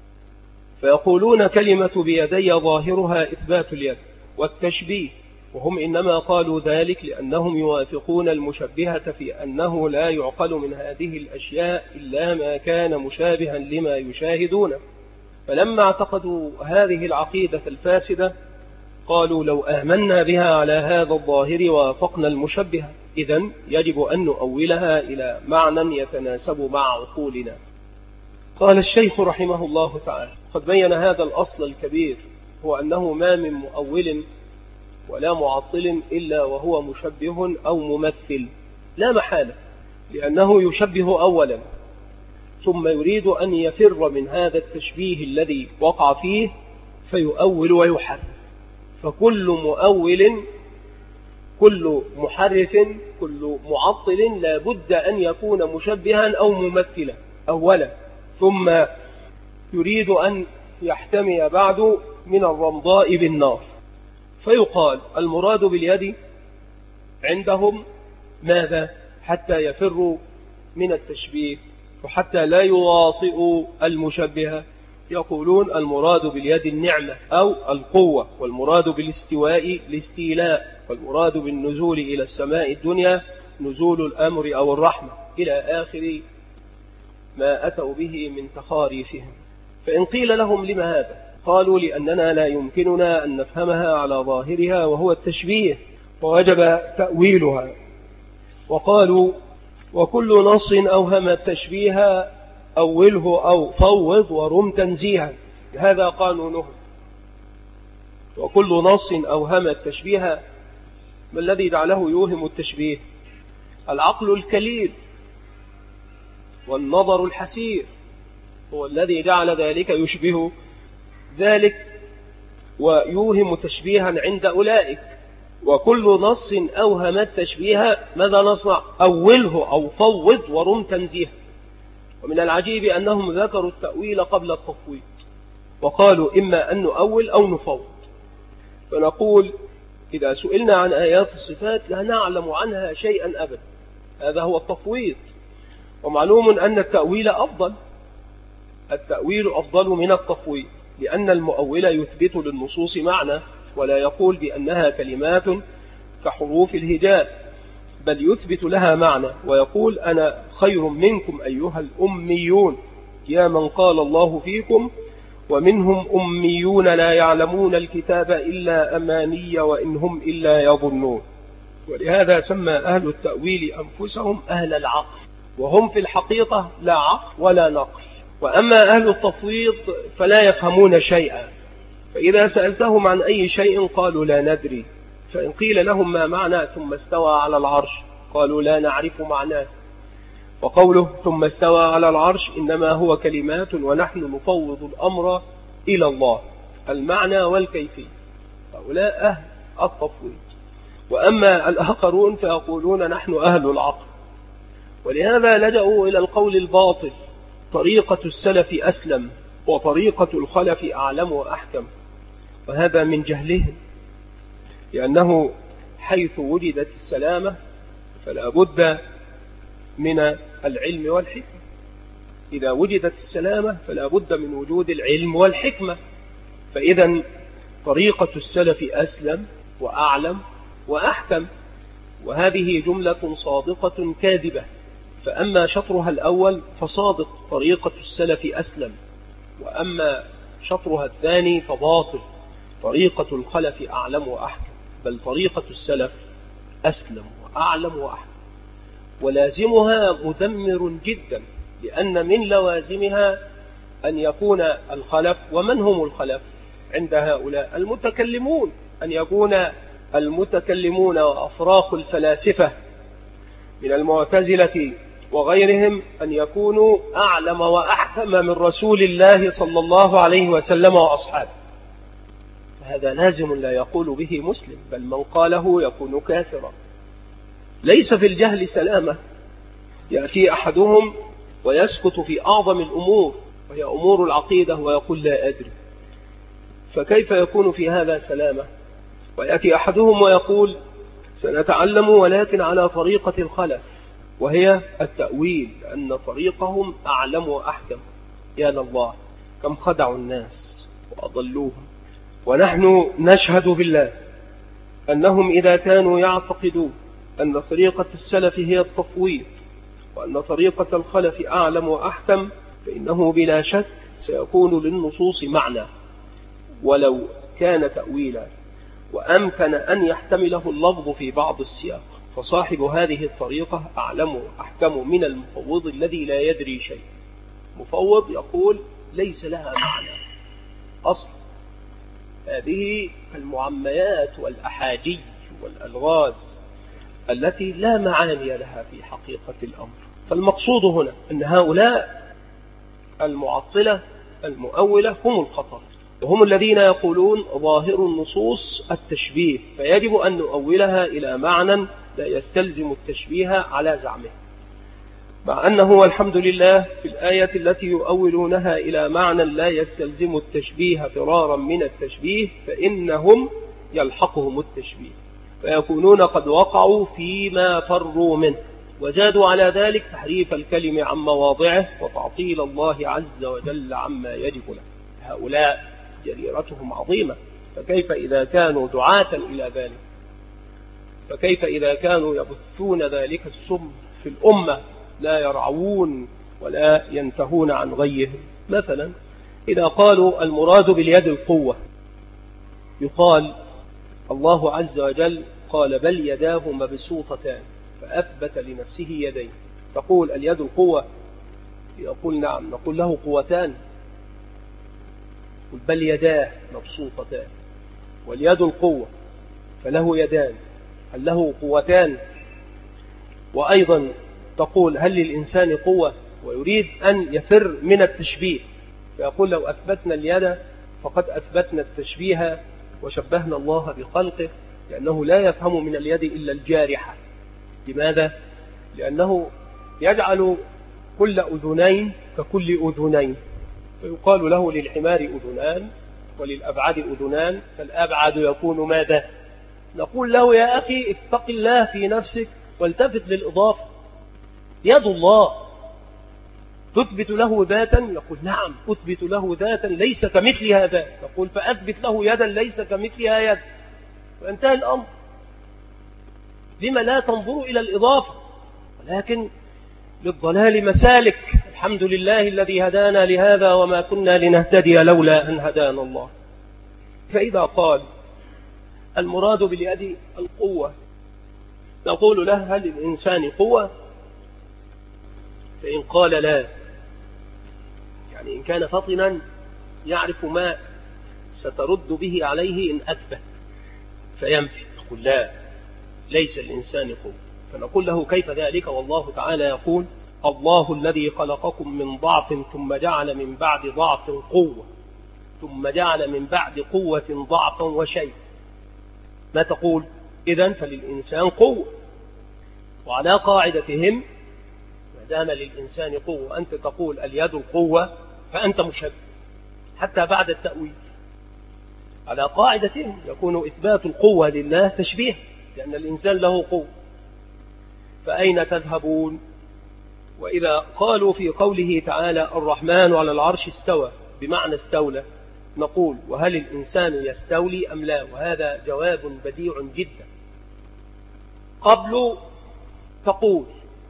فيقولون كلمة بيدي ظاهرها إثبات اليد والتشبيه، وهم إنما قالوا ذلك لأنهم يوافقون المشبهة في أنه لا يعقل من هذه الأشياء إلا ما كان مشابها لما يشاهدونه. فلما اعتقدوا هذه العقيدة الفاسدة قالوا: لو آمنا بها على هذا الظاهر وافقنا المشبهة، إذن يجب أن نؤولها إلى معنى يتناسب مع عقولنا. قال الشيخ رحمه الله تعالى: قد بين هذا الأصل الكبير، هو أنه ما من مؤول ولا معطل إلا وهو مشبه أو ممثل لا محالة، لأنه يشبه أولا ثم يريد أن يفر من هذا التشبيه الذي وقع فيه فيؤول ويحرف. فكل مؤول، كل محرف، كل معطل لا بد أن يكون مشبها أو ممثلا أولا، ثم يريد أن يحتمي بعد من الرمضاء بالنار. فيقال المراد باليد عندهم ماذا؟ حتى يفروا من التشبيه وحتى لا يواطئوا المشبهة، يقولون المراد باليد النعمة أو القوة، والمراد بالاستواء الاستيلاء، والمراد بالنزول إلى السماء الدنيا نزول الأمر أو الرحمة، إلى آخر ما أتوا به من تخاريفهم. فإن قيل لهم لما هذا؟ قالوا لأننا لا يمكننا أن نفهمها على ظاهرها وهو التشبيه، ووجب تأويلها. وقالوا وكل نص أوهم التشبيه أوله أو فوض ورم تنزيها، هذا قانونهم. وكل نص أوهم التشبيه، ما الذي جعله يوهم التشبيه؟ العقل الكليل والنظر الحسير هو الذي جعل ذلك يشبه ذلك ويوهم تشبيها عند أولئك. وكل نص أوهم التشبيه ماذا نصنع؟ أوله أو فوض ورم تنزيه. ومن العجيب أنهم ذكروا التأويل قبل التفويض، وقالوا إما أن نؤول أو نفوض. فنقول إذا سئلنا عن آيات الصفات لا نعلم عنها شيئا أبدا، هذا هو التفويض. ومعلوم أن التأويل أفضل، التأويل أفضل من التفويض، لأن المؤول يثبت للنصوص معنى ولا يقول بأنها كلمات كحروف الهجاء، بل يثبت لها معنى ويقول أنا خير منكم أيها الأميون يا من قال الله فيكم ومنهم أميون لا يعلمون الكتاب إلا أماني وإن هم إلا يظنون. ولهذا سمى أهل التأويل أنفسهم أهل العقل، وهم في الحقيقة لا عقل ولا نقل. وأما أهل التفويض فلا يفهمون شيئا، فإذا سألتهم عن أي شيء قالوا لا ندري. فإن قيل لهم ما معنى ثم استوى على العرش قالوا لا نعرف معناه. وقوله ثم استوى على العرش إنما هو كلمات ونحن نفوض الأمر إلى الله، المعنى والكيفية. هؤلاء أهل التفويض. وأما الآخرون فيقولون نحن أهل العقل. ولهذا لجأوا إلى القول الباطل: طريقة السلف أسلم وطريقة الخلف أعلم وأحكم. وهذا من جهلهم، لأنه حيث وجدت السلامة فلا بد من العلم والحكمة. إذا وجدت السلامة فلا بد من وجود العلم والحكمة. فإذا طريقة السلف أسلم وأعلم وأحكم، وهذه جملة صادقة كاذبة. فأما شطرها الأول فصادق، طريقة السلف أسلم، وأما شطرها الثاني فباطل، طريقة الخلف أعلم وأحكم، بل طريقة السلف أسلم وأعلم وأحكم. ولازمها مدمر جدا، لأن من لوازمها أن يكون الخلف، ومن هم الخلف عند هؤلاء؟ المتكلمون، أن يكون المتكلمون وأفراق الفلاسفة من المعتزلة وغيرهم أن يكونوا أعلم وأحكم من رسول الله صلى الله عليه وسلم وأصحابه. هذا لازم لا يقول به مسلم، بل من قاله يكون كافرا. ليس في الجهل سلامة، يأتي أحدهم ويسكت في أعظم الأمور وهي أمور العقيدة ويقول لا أدري، فكيف يكون في هذا سلامة؟ ويأتي أحدهم ويقول سنتعلم ولكن على طريقة الخلف وهي التأويل، لأن طريقهم أعلم وأحكم. يا لله كم خدعوا الناس وأضلوهم. ونحن نشهد بالله أنهم إذا كانوا يعتقدون أن طريقة السلف هي التفويض وأن طريقة الخلف أعلم وأحكم، فإنه بلا شك سيكون للنصوص معنى ولو كان تأويلا، وأمكن أن يحتمله اللفظ في بعض السياق. فصاحب هذه الطريقة أعلم وأحكم من المفوض الذي لا يدري شيء. مفوض يقول ليس لها معنى أصلا. هذه المعميات والأحاجي والألغاز التي لا معاني لها في حقيقة الأمر. فالمقصود هنا أن هؤلاء المعطلة المؤولة هم الخطر، وهم الذين يقولون ظاهر النصوص التشبيه، فيجب أن نؤولها إلى معنى لا يستلزم التشبيه على زعمه، مع أنه والحمد لله في الآية التي يؤولونها إلى معنى لا يستلزم التشبيه فرارا من التشبيه فإنهم يلحقهم التشبيه، فيكونون قد وقعوا فيما فروا منه، وزادوا على ذلك تحريف الكلم عن مواضعه وتعطيل الله عز وجل عما يجب له. هؤلاء جريرتهم عظيمة، فكيف إذا كانوا دعاة إلى ذلك؟ فكيف إذا كانوا يبثون ذلك السم في الأمة لا يرعون ولا ينتهون عن غيه؟ مثلا إذا قالوا المراد باليد القوة، يقال الله عز وجل قال بل يداه مبسوطتان فأثبت لنفسه يدين، تقول اليد القوة؟ يقول نعم، نقول له قوتان، بل يداه مبسوطتان، واليد القوة فله يدان، هل له قوتان؟ وأيضا تقول هل للإنسان قوة؟ ويريد أن يفر من التشبيه، فيقول لو أثبتنا اليد فقد أثبتنا التشبيه وشبهنا الله بخلقه، لأنه لا يفهم من اليد إلا الجارحة. لماذا؟ لأنه يجعل كل أذنين ككل أذنين، فيقال له للحمار أذنان وللأبعد أذنان، فالأبعد يكون ماذا؟ نقول له يا أخي اتق الله في نفسك والتفت للإضافة، يد الله تثبت له ذاتا؟ يقول نعم أثبت له ذاتا ليس كمثلها ذات، نقول فأثبت له يدا ليس كمثلها يد، وانتهى الأمر. لما لا تنظر إلى الإضافة؟ ولكن للضلال مسالك، الحمد لله الذي هدانا لهذا وما كنا لنهتدي لولا أن هدانا الله. فإذا قال المراد باليد القوة، نقول له هل للإنسان قوة؟ فإن قال لا، يعني إن كان فطنا يعرف ما سترد به عليه إن أثبت فينفي، يقول لا ليس الإنسان قوة، فنقول له كيف ذلك والله تعالى يقول الله الذي خلقكم من ضعف ثم جعل من بعد ضعف قوة ثم جعل من بعد قوة ضعفا وشيء، ما تقول؟ إذن فللإنسان قوة، وعلى قاعدتهم ما دام للإنسان قوة أنت تقول اليد القوة فأنت مشبه حتى بعد التأويل. على قاعدتهم يكون إثبات القوة لله تشبيه، لأن الإنسان له قوة، فأين تذهبون؟ وإذا قالوا في قوله تعالى الرحمن على العرش استوى بمعنى استولى، نقول وهل الإنسان يستولي أم لا؟ وهذا جواب بديع جدا. قبل تقول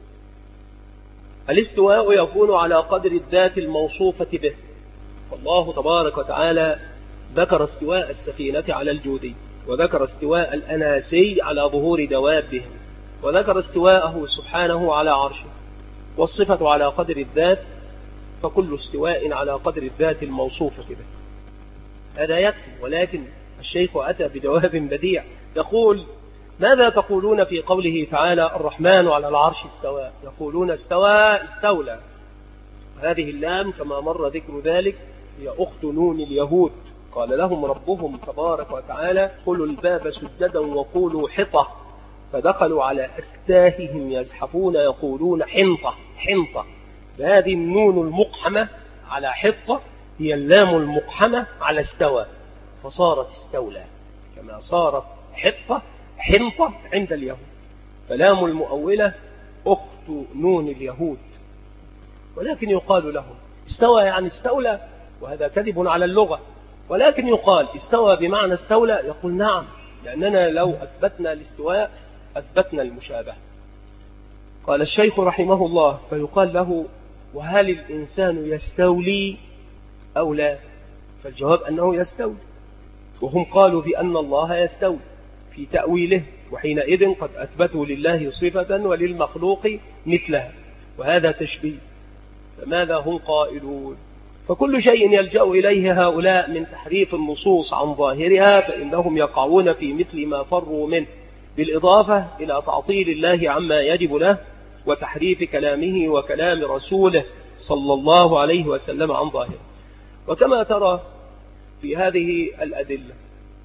الاستواء يكون على قدر الذات الموصوفة به، فالله تبارك وتعالى ذكر استواء السفينة على الجودي، وذكر استواء الأناسي على ظهور دوابهم، وذكر استواءه سبحانه على عرشه، والصفة على قدر الذات، فكل استواء على قدر الذات الموصوفة به. هذا يكفي، ولكن الشيخ أتى بجواب بديع يقول ماذا تقولون في قوله تعالى الرحمن على العرش استوى؟ يقولون استوى استولى، هذه اللام كما مر ذكر ذلك هي أخت نون اليهود، قال لهم ربهم تبارك وتعالى ادخلوا الباب سجدا وقولوا حطة، فدخلوا على أستاههم يزحفون يقولون حنطة حنطة، هذه النون المقحمة على حطة هي اللام المقحمة على استوى، فصارت استولى كما صارت حطة حنطة عند اليهود، فلام المؤولة أخت نون اليهود. ولكن يقال لهم استوى يعني استولى، وهذا كذب على اللغة، ولكن يقال استوى بمعنى استولى، يقول نعم، لأننا لو أثبتنا الاستواء أثبتنا المشابهة. قال الشيخ رحمه الله فيقال له وهل الإنسان يستولي أو لا؟ فالجواب أنه يستولي، وهم قالوا بأن الله يستولي في تأويله، وحينئذ قد أثبتوا لله صفة وللمخلوق مثلها، وهذا تشبيه. فماذا هم قائلون؟ فكل شيء يلجأ إليه هؤلاء من تحريف النصوص عن ظاهرها فإنهم يقعون في مثل ما فروا منه، بالإضافة إلى تعطيل الله عما يجب له وتحريف كلامه وكلام رسوله صلى الله عليه وسلم عن ظاهره. وكما ترى في هذه الأدلة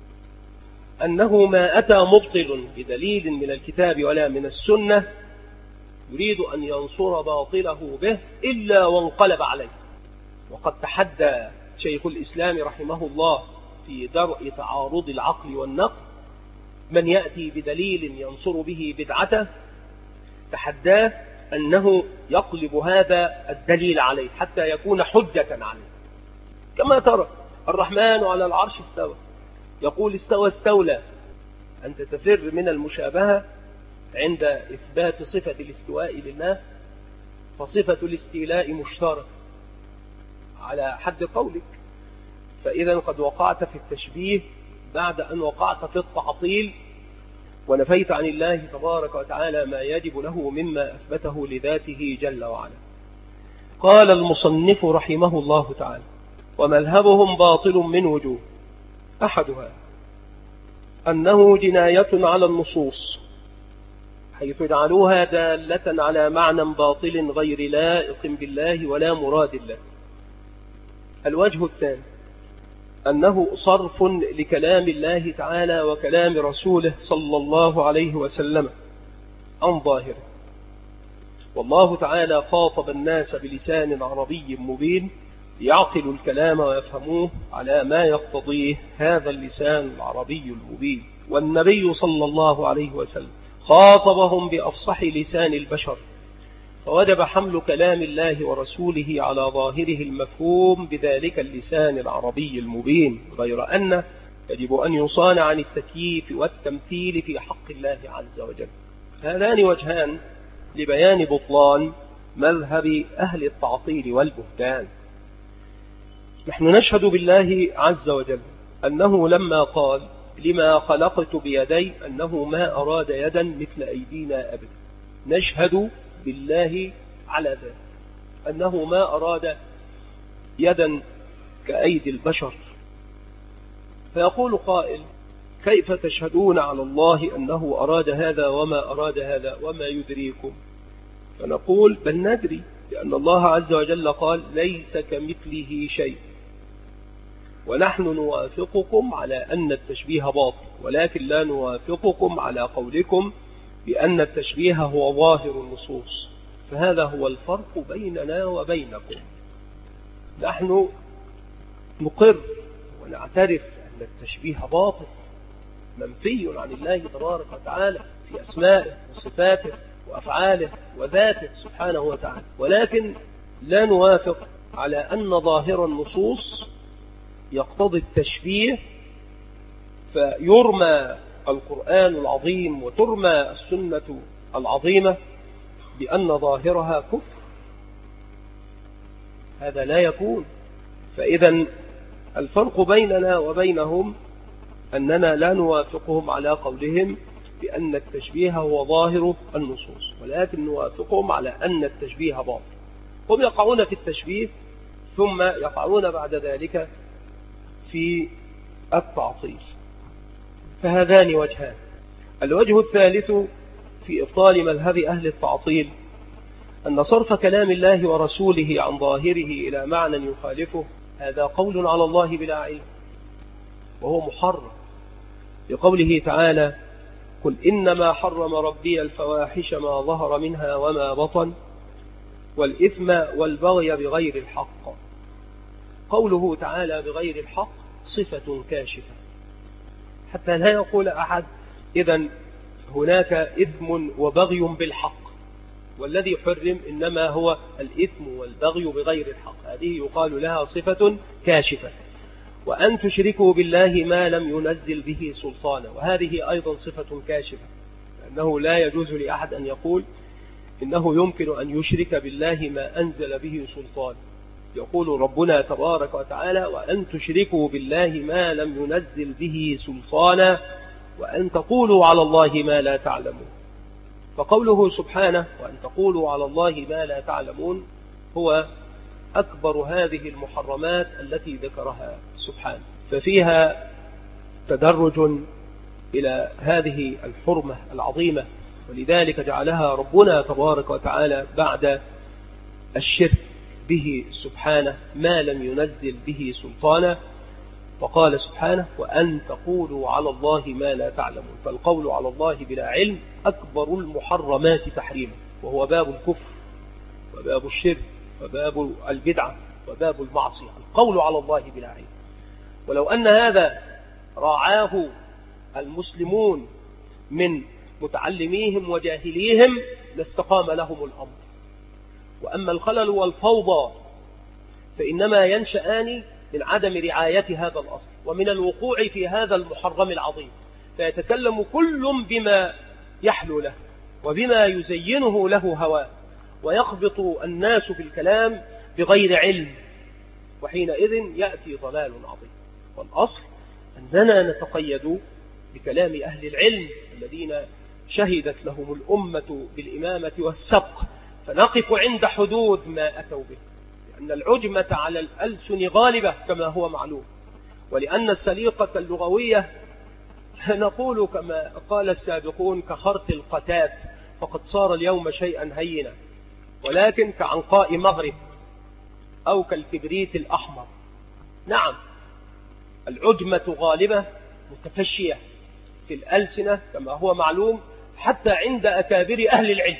أنه ما أتى مبطل بدليل من الكتاب ولا من السنة يريد أن ينصر باطله به إلا وانقلب عليه. وقد تحدى شيخ الإسلام رحمه الله في درء تعارض العقل والنقل من يأتي بدليل ينصر به بدعته، تحداه أنه يقلب هذا الدليل عليه حتى يكون حجة عليه. كما ترى الرحمن على العرش استوى، يقول استوى استولى، أنت تفر من المشابهة عند إثبات صفة الاستواء لله، فصفة الاستيلاء مشتركة على حد قولك، فإذا قد وقعت في التشبيه بعد أن وقعت في التعطيل ونفيت عن الله تبارك وتعالى ما يجب له مما أثبته لذاته جل وعلا. قال المصنف رحمه الله تعالى: ومذهبهم باطل من وجوه، أحدها أنه جناية على النصوص حيث جعلوها دالة على معنى باطل غير لائق بالله ولا مراد الله. الوجه الثاني أنه صرف لكلام الله تعالى وكلام رسوله صلى الله عليه وسلم عن ظاهره، والله تعالى خاطب الناس بلسان عربي مبين يعقل الكلام ويفهموه على ما يقتضيه هذا اللسان العربي المبين، والنبي صلى الله عليه وسلم خاطبهم بأفصح لسان البشر، فوجب حمل كلام الله ورسوله على ظاهره المفهوم بذلك اللسان العربي المبين، غير أنه يجب أن يصان عن التكييف والتمثيل في حق الله عز وجل. هذان وجهان لبيان بطلان مذهب أهل التعطيل والبهتان. نحن نشهد بالله عز وجل أنه لما قال لما خلقت بيدي أنه ما أراد يدا مثل أيدينا أبدا، نشهد بالله على ذلك أنه ما أراد يدا كأيدي البشر. فيقول قائل: كيف تشهدون على الله أنه أراد هذا وما أراد هذا وما يدريكم؟ فنقول: بل ندري، لأن الله عز وجل قال: ليس كمثله شيء، ونحن نوافقكم على أن التشبيه باطل، ولكن لا نوافقكم على قولكم بأن التشبيه هو ظاهر النصوص. فهذا هو الفرق بيننا وبينكم. نحن نقر ونعترف أن التشبيه باطل منفي عن الله تبارك وتعالى في أسمائه وصفاته وأفعاله وذاته سبحانه وتعالى، ولكن لا نوافق على أن ظاهر النصوص يقتضي التشبيه، فيرمى القرآن العظيم وترمى السنة العظيمة بأن ظاهرها كفر. هذا لا يكون. فإذا الفرق بيننا وبينهم أننا لا نوافقهم على قولهم بأن التشبيه هو ظاهر النصوص، ولكن نوافقهم على أن التشبيه باطل. هم يقعون في التشبيه ثم يقعون بعد ذلك في التعطيل. فهذان وجهان. الوجه الثالث في إبطال مذهب أهل التعطيل أن صرف كلام الله ورسوله عن ظاهره إلى معنى يخالفه هذا قول على الله بلا علم، وهو محرم، لقوله تعالى: قل إنما حرم ربي الفواحش ما ظهر منها وما بطن والإثم والبغي بغير الحق. قوله تعالى بغير الحق صفة كاشفة، حتى لا يقول أحد إذن هناك إثم وبغي بالحق، والذي حرم إنما هو الإثم والبغي بغير الحق. هذه يقال لها صفة كاشفة. وأن تشركوا بالله ما لم ينزل به سلطانا، وهذه أيضا صفة كاشفة، لأنه لا يجوز لأحد أن يقول إنه يمكن أن يشرك بالله ما أنزل به سلطان. يقول ربنا تبارك وتعالى: وأن تشركوا بالله ما لم ينزل به سلطانا وأن تقولوا على الله ما لا تعلمون. فقوله سبحانه: وأن تقولوا على الله ما لا تعلمون، هو أكبر هذه المحرمات التي ذكرها سبحانه، ففيها تدرج إلى هذه الحرمة العظيمة، ولذلك جعلها ربنا تبارك وتعالى بعد الشرك به سبحانه ما لم ينزل به سلطانا، وقال سبحانه وأن تقولوا على الله ما لا تعلمون. فالقول على الله بلا علم أكبر المحرمات تحريما، وهو باب الكفر وباب الشرك وباب البدعة وباب المعصية، القول على الله بلا علم. ولو أن هذا راعاه المسلمون من متعلميهم وجاهليهم لاستقام لهم الأمر. وأما الخلل والفوضى فإنما ينشأان من عدم رعاية هذا الأصل ومن الوقوع في هذا المحرم العظيم، فيتكلم كل بما يحلو له وبما يزينه له هواه، ويخبط الناس في الكلام بغير علم، وحينئذ يأتي ضلال عظيم. والأصل أننا نتقيد بكلام أهل العلم الذين شهدت لهم الأمة بالإمامة والسبق، فنقف عند حدود ما أتوا به، لأن العجمة على الألسن غالبة كما هو معلوم، ولأن السليقة اللغوية نقول كما قال السابقون كخرط القتات، فقد صار اليوم شيئا هينا، ولكن كعنقاء مغرب أو كالكبريت الأحمر. نعم، العجمة غالبة متفشية في الألسنة كما هو معلوم، حتى عند أكابر أهل العلم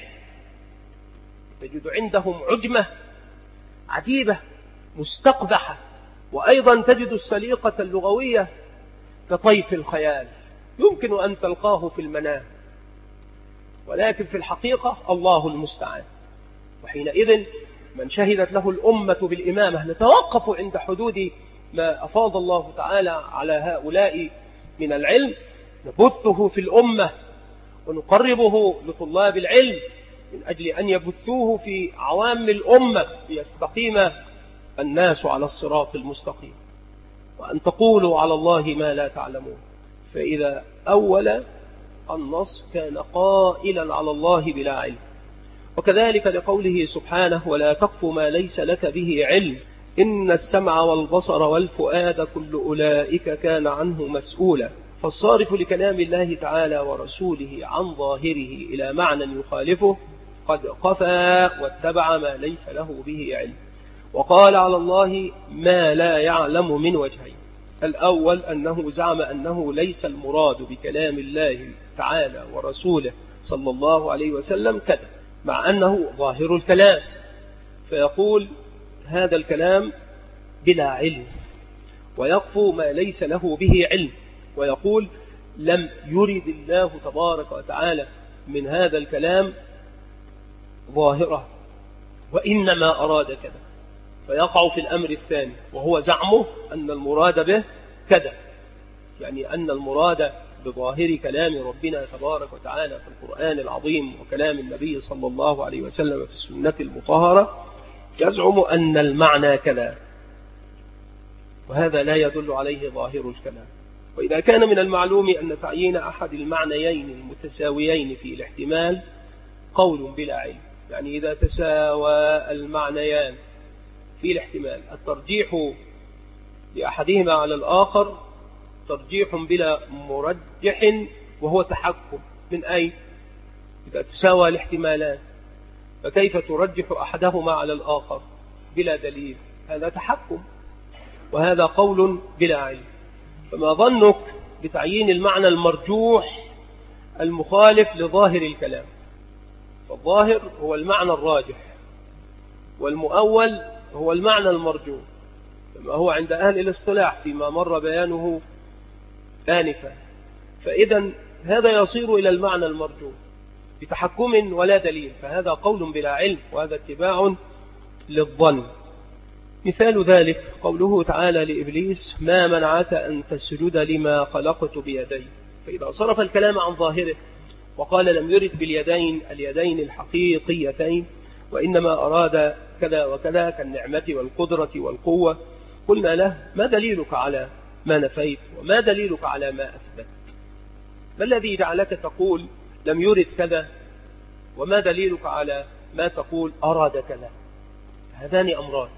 تجد عندهم عجمة عجيبة مستقبحة. وأيضا تجد السليقة اللغوية كطيف الخيال، يمكن أن تلقاه في المنام، ولكن في الحقيقة الله المستعان. وحينئذ من شهدت له الأمة بالإمامة نتوقف عند حدود ما أفاض الله تعالى على هؤلاء من العلم، نبثه في الأمة ونقربه لطلاب العلم من أجل أن يبثوه في عوام الأمة ليستقيم الناس على الصراط المستقيم. وأن تقولوا على الله ما لا تعلمون، فإذا أول النص كان قائلا على الله بلا علم. وكذلك لقوله سبحانه ولا تقف ما ليس لك به علم إن السمع والبصر والفؤاد كل أولئك كان عنه مسؤولا. فالصارف لكلام الله تعالى ورسوله عن ظاهره إلى معنى يخالفه قد قفى واتبع ما ليس له به علم، وقال على الله ما لا يعلم من وجهين. الأول أنه زعم أنه ليس المراد بكلام الله تعالى ورسوله صلى الله عليه وسلم كذا، مع أنه ظاهر الكلام، فيقول هذا الكلام بلا علم، ويقفو ما ليس له به علم، ويقول لم يرد الله تبارك وتعالى من هذا الكلام ظاهرة وإنما أراد كذا، فيقع في الأمر الثاني وهو زعمه أن المراد به كذا، يعني أن المراد بظاهر كلام ربنا تبارك وتعالى في القرآن العظيم وكلام النبي صلى الله عليه وسلم في السنة المطهرة يزعم أن المعنى كذا، وهذا لا يدل عليه ظاهر الكلام. وإذا كان من المعلوم أن تعيين أحد المعنيين المتساويين في الاحتمال قول بلا علم، يعني إذا تساوى المعنيان في الاحتمال الترجيح لأحدهما على الآخر ترجيح بلا مرجح، وهو تحكم من أي؟ إذا تساوى الاحتمالان فكيف ترجح أحدهما على الآخر بلا دليل؟ هذا تحكم، وهذا قول بلا علم. فما ظنك بتعيين المعنى المرجوح المخالف لظاهر الكلام؟ فالظاهر هو المعنى الراجح، والمؤول هو المعنى المرجوح، كما هو عند أهل الاصطلاح فيما مر بيانه آنفا. فإذا هذا يصير إلى المعنى المرجوح بتحكم ولا دليل، فهذا قول بلا علم، وهذا اتباع للظن. مثال ذلك قوله تعالى لإبليس ما منعك أن تسجد لما خلقت بيدي، فإذا صرف الكلام عن ظاهره وقال لم يرد باليدين اليدين الحقيقيتين وإنما أراد كذا وكذا كالنعمة والقدرة والقوة، قلنا له ما دليلك على ما نفيت وما دليلك على ما أثبت؟ ما الذي جعلك تقول لم يرد كذا وما دليلك على ما تقول أراد كذا؟ هذان أمران،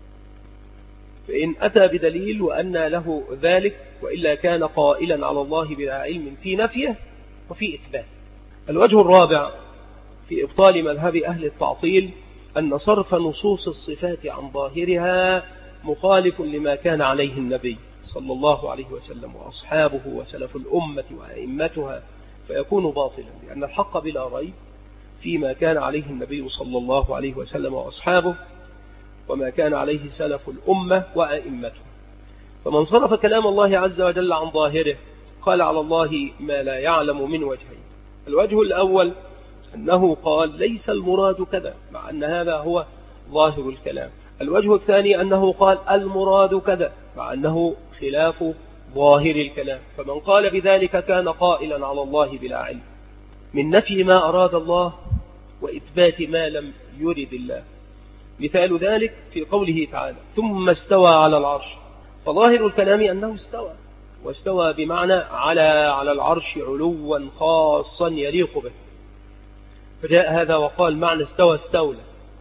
فإن أتى بدليل وأن له ذلك، وإلا كان قائلا على الله بلا علم في نفيه وفي إثبات. الوجه الرابع في إبطال مذهب أهل التعطيل أن صرف نصوص الصفات عن ظاهرها مخالف لما كان عليه النبي صلى الله عليه وسلم وأصحابه وسلف الأمة وأئمتها، فيكون باطلا، لأن الحق بلا ريب فيما كان عليه النبي صلى الله عليه وسلم وأصحابه وما كان عليه سلف الأمة وأئمته. فمن صرف كلام الله عز وجل عن ظاهره قال على الله ما لا يعلم من وجهين. الوجه الأول أنه قال ليس المراد كذا، مع أن هذا هو ظاهر الكلام. الوجه الثاني أنه قال المراد كذا، مع أنه خلاف ظاهر الكلام. فمن قال بذلك كان قائلا على الله بلا علم، من نفي ما أراد الله وإثبات ما لم يرد الله. مثال ذلك في قوله تعالى ثم استوى على العرش، فظاهر الكلام أنه استوى، واستوى بمعنى على العرش علوا خاصا يليق به، فجاء هذا وقال معنى استوى استولى،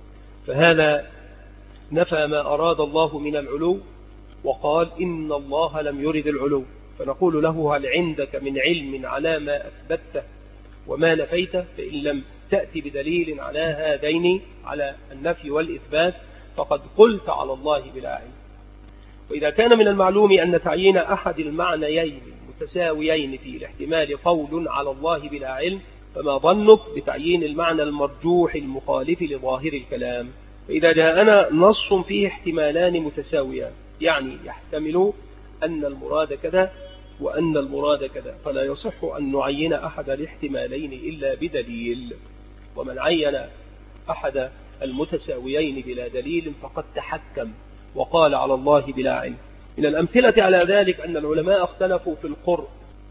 فهذا نفى ما أراد الله من العلو وقال إن الله لم يرد العلو. فنقول له هل عندك من علم على ما أثبته وما نفيته؟ فإن لم تأتي بدليل على هذين على النفي والإثبات فقد قلت على الله بلا علم. وإذا كان من المعلوم أن تعيين أحد المعنيين المتساويين في الاحتمال قول على الله بلا علم، فما ظنك بتعيين المعنى المرجوح المخالف لظاهر الكلام؟ فإذا جاءنا نص فيه احتمالان متساويان، يعني يحتمل أن المراد كذا وأن المراد كذا، فلا يصح أن نعين أحد الاحتمالين إلا بدليل. ومن عين أحد المتساويين بلا دليل فقد تحكم وقال على الله بلا علم. من الأمثلة على ذلك أن العلماء اختلفوا في القرء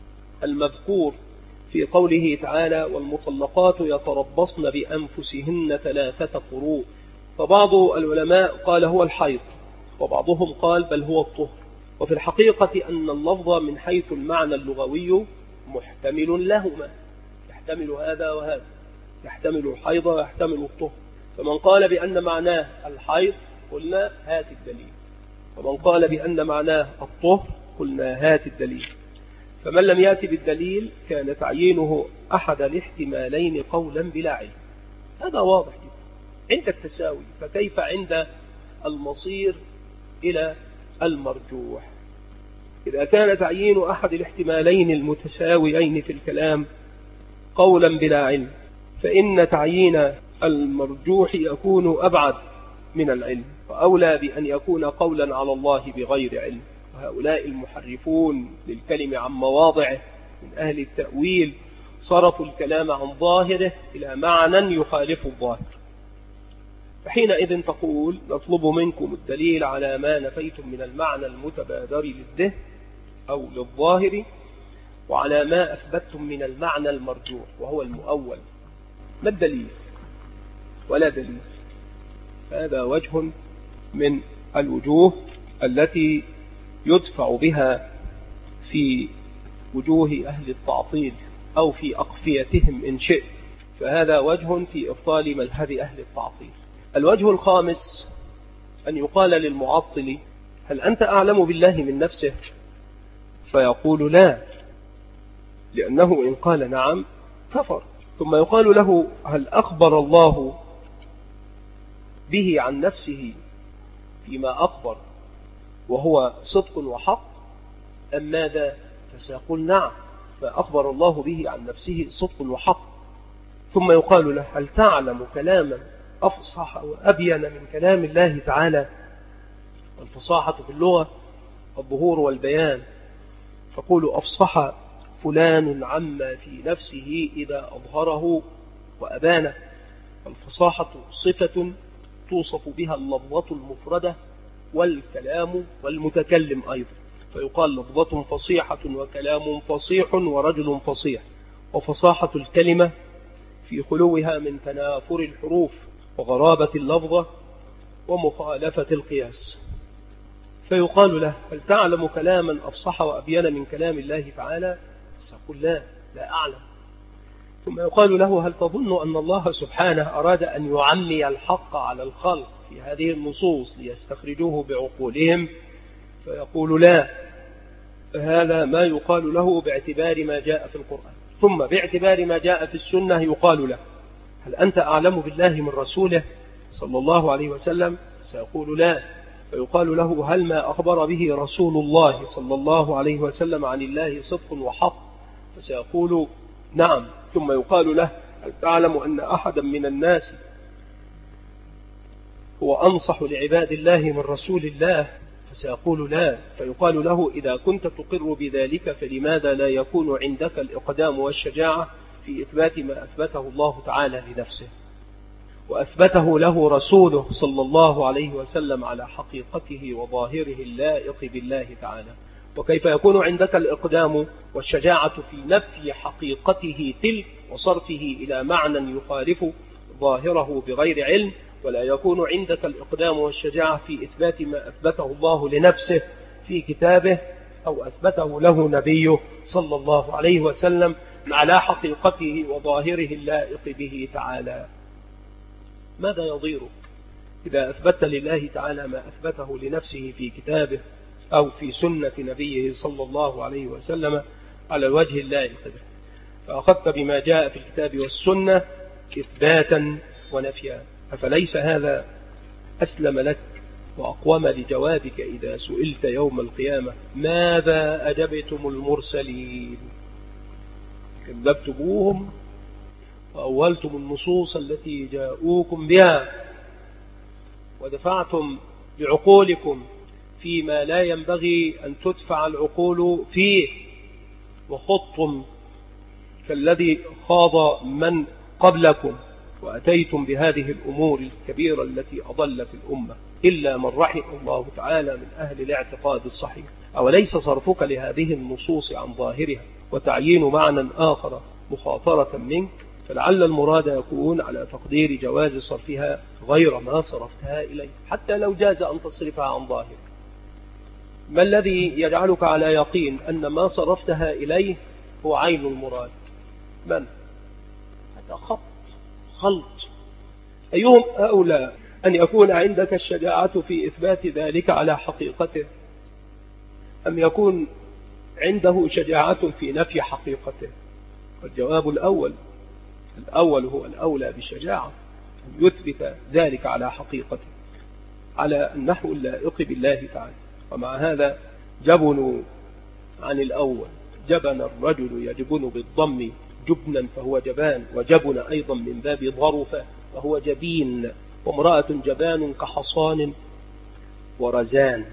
المذكور في قوله تعالى والمطلقات يتربصن بأنفسهن 3 قروء، فبعض العلماء قال هو الحيض، وبعضهم قال بل هو الطهر. وفي الحقيقة أن اللفظ من حيث المعنى اللغوي محتمل لهما، يحتمل هذا وهذا، يحتمل الحيض ويحتمل الطهر. فمن قال بأن معناه الحيض قلنا هات الدليل، ومن قال بأن معناه الطهر قلنا هات الدليل. فمن لم يأتي بالدليل كان تعيينه أحد الاحتمالين قولا بلا علم. هذا واضح جدا عند التساوي، فكيف عند المصير إلى المرجوح؟ إذا كان تعيين أحد الاحتمالين المتساويين في الكلام قولا بلا علم، فإن تعيين المرجوح يكون أبعد من العلم، وأولى بأن يكون قولا على الله بغير علم. وهؤلاء المحرفون للكلم عن مواضعه من أهل التأويل صرفوا الكلام عن ظاهره إلى معنى يخالف الظاهر. فحينئذ تقول نطلب منكم الدليل على ما نفيتم من المعنى المتبادر للذهن أو للظاهر، وعلى ما أثبتتم من المعنى المرجوح وهو المؤول. ما الدليل؟ ولا دليل. هذا وجه من الوجوه التي يدفع بها في وجوه أهل التعطيل أو في أقفيتهم إن شئت، فهذا وجه في إبطال مذهب أهل التعطيل. الوجه الخامس أن يقال للمعطل هل أنت أعلم بالله من نفسه؟ فيقول لا، لأنه إن قال نعم كفر. ثم يقال له هل أخبر الله به عن نفسه فيما أخبر وهو صدق وحق أم ماذا؟ فسيقول نعم، فأخبر الله به عن نفسه صدق وحق. ثم يقال له هل تعلم كلاما أفصح وأبين من كلام الله تعالى؟ الفصاحة في اللغة الظهور والبيان، فقول أفصح فلان عما في نفسه إذا أظهره وأبانه. الفصاحة صفة توصف بها اللفظة المفردة والكلام والمتكلم أيضا، فيقال لفظة فصيحة وكلام فصيح ورجل فصيح. وفصاحة الكلمة في خلوها من تنافر الحروف وغرابة اللفظة ومخالفة القياس. فيقال له هل تعلم كلاما أفصح وأبين من كلام الله تعالى؟ سيقول لا أعلم. ثم يقال له هل تظن أن الله سبحانه أراد أن يعمي الحق على الخلق في هذه النصوص ليستخرجوه بعقولهم فيقول لا، فهذا ما يقال له باعتبار ما جاء في القرآن. ثم باعتبار ما جاء في السنة يقال له هل أنت أعلم بالله من رسوله صلى الله عليه وسلم؟ سيقول لا، فيقال له هل ما أخبر به رسول الله صلى الله عليه وسلم عن الله صدق وحق؟ فسيقول نعم. ثم يقال له هل تعلم أن أحدا من الناس هو أنصح لعباد الله من رسول الله؟ فسيقول لا، فيقال له إذا كنت تقر بذلك فلماذا لا يكون عندك الإقدام والشجاعة في إثبات ما أثبته الله تعالى لنفسه وأثبته له رسوله صلى الله عليه وسلم على حقيقته وظاهره اللائق بالله تعالى؟ وكيف يكون عندك الإقدام والشجاعة في نفي حقيقته تلك وصرفه إلى معنى يخالف ظاهره بغير علم، ولا يكون عندك الإقدام والشجاعة في إثبات ما أثبته الله لنفسه في كتابه أو أثبته له نبيه صلى الله عليه وسلم على حقيقته وظاهره اللائق به تعالى؟ ماذا يضيرك إذا أثبت لله تعالى ما أثبته لنفسه في كتابه أو في سنة نبيه صلى الله عليه وسلم على الوجه اللائق به؟ فأخذت بما جاء في الكتاب والسنة إثباتا ونفيا، أفليس هذا أسلم لك وأقوم لجوابك إذا سئلت يوم القيامة ماذا أجبتم المرسلين؟ كذبتموهم وأولتم النصوص التي جاءوكم بها ودفعتم بعقولكم فيما لا ينبغي أن تدفع العقول فيه، وخضتم كالذي خاض من قبلكم، وأتيتم بهذه الأمور الكبيرة التي أضلت الأمة إلا من رحم الله تعالى من أهل الاعتقاد الصحيح. أوليس صرفك لهذه النصوص عن ظاهرها وتعيين معنى آخر مخاطرة منك؟ فلعل المراد يكون على تقدير جواز صرفها غير ما صرفتها إليه، حتى لو جاز أن تصرفها عن ظاهر. ما الذي يجعلك على يقين أن ما صرفتها إليه هو عين المراد؟ من؟ هذا خلط. أيهم أولى أن يكون عندك الشجاعة في إثبات ذلك على حقيقته، أم يكون عنده شجاعة في نفي حقيقته؟ والجواب الأول هو الأولى بالشجاعة، أن يثبت ذلك على حقيقته على النحو اللائق بالله تعالى. ومع هذا جبنوا عن الأول. جبن الرجل يجبن بالضم جبنا فهو جبان، وجبن أيضا من باب ظرف فهو جبين، وامرأة جبان كحصان ورزان.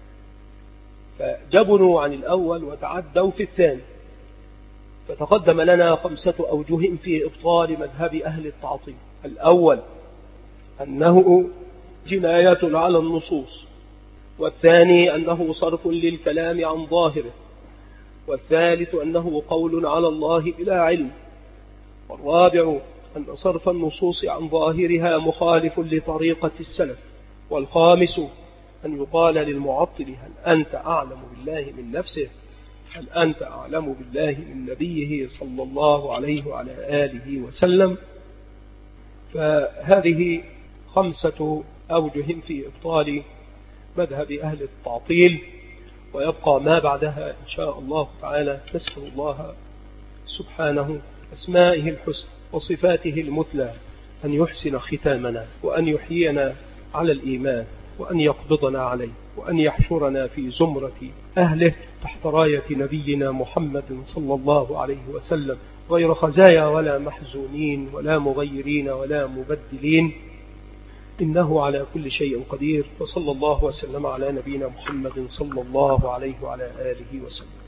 فجبنوا عن الأول وتعدوا في الثاني. فتقدم لنا 5 أوجه في إبطال مذهب أهل التعطيل. الأول أنه جناية على النصوص، والثاني أنه صرف للكلام عن ظاهره، والثالث أنه قول على الله بلا علم، والرابع أن صرف النصوص عن ظاهرها مخالف لطريقة السلف، والخامس أن يقال للمعطل هل أنت أعلم بالله من نفسه؟ هل أنت أعلم بالله من نبيه صلى الله عليه وعلى آله وسلم؟ فهذه 5 أوجه في إبطال مذهب أهل التعطيل، ويبقى ما بعدها إن شاء الله تعالى. نسأل الله سبحانه أسمائه الحسنى وصفاته المثلى أن يحسن ختامنا، وأن يحيينا على الإيمان، وأن يقبضنا عليه، وأن يحشرنا في زمرة أهله تحت راية نبينا محمد صلى الله عليه وسلم، غير خزايا ولا محزونين ولا مغيرين ولا مبدلين، إنه على كل شيء قدير. وصلى الله وسلم على نبينا محمد صلى الله عليه وعلى آله وسلم.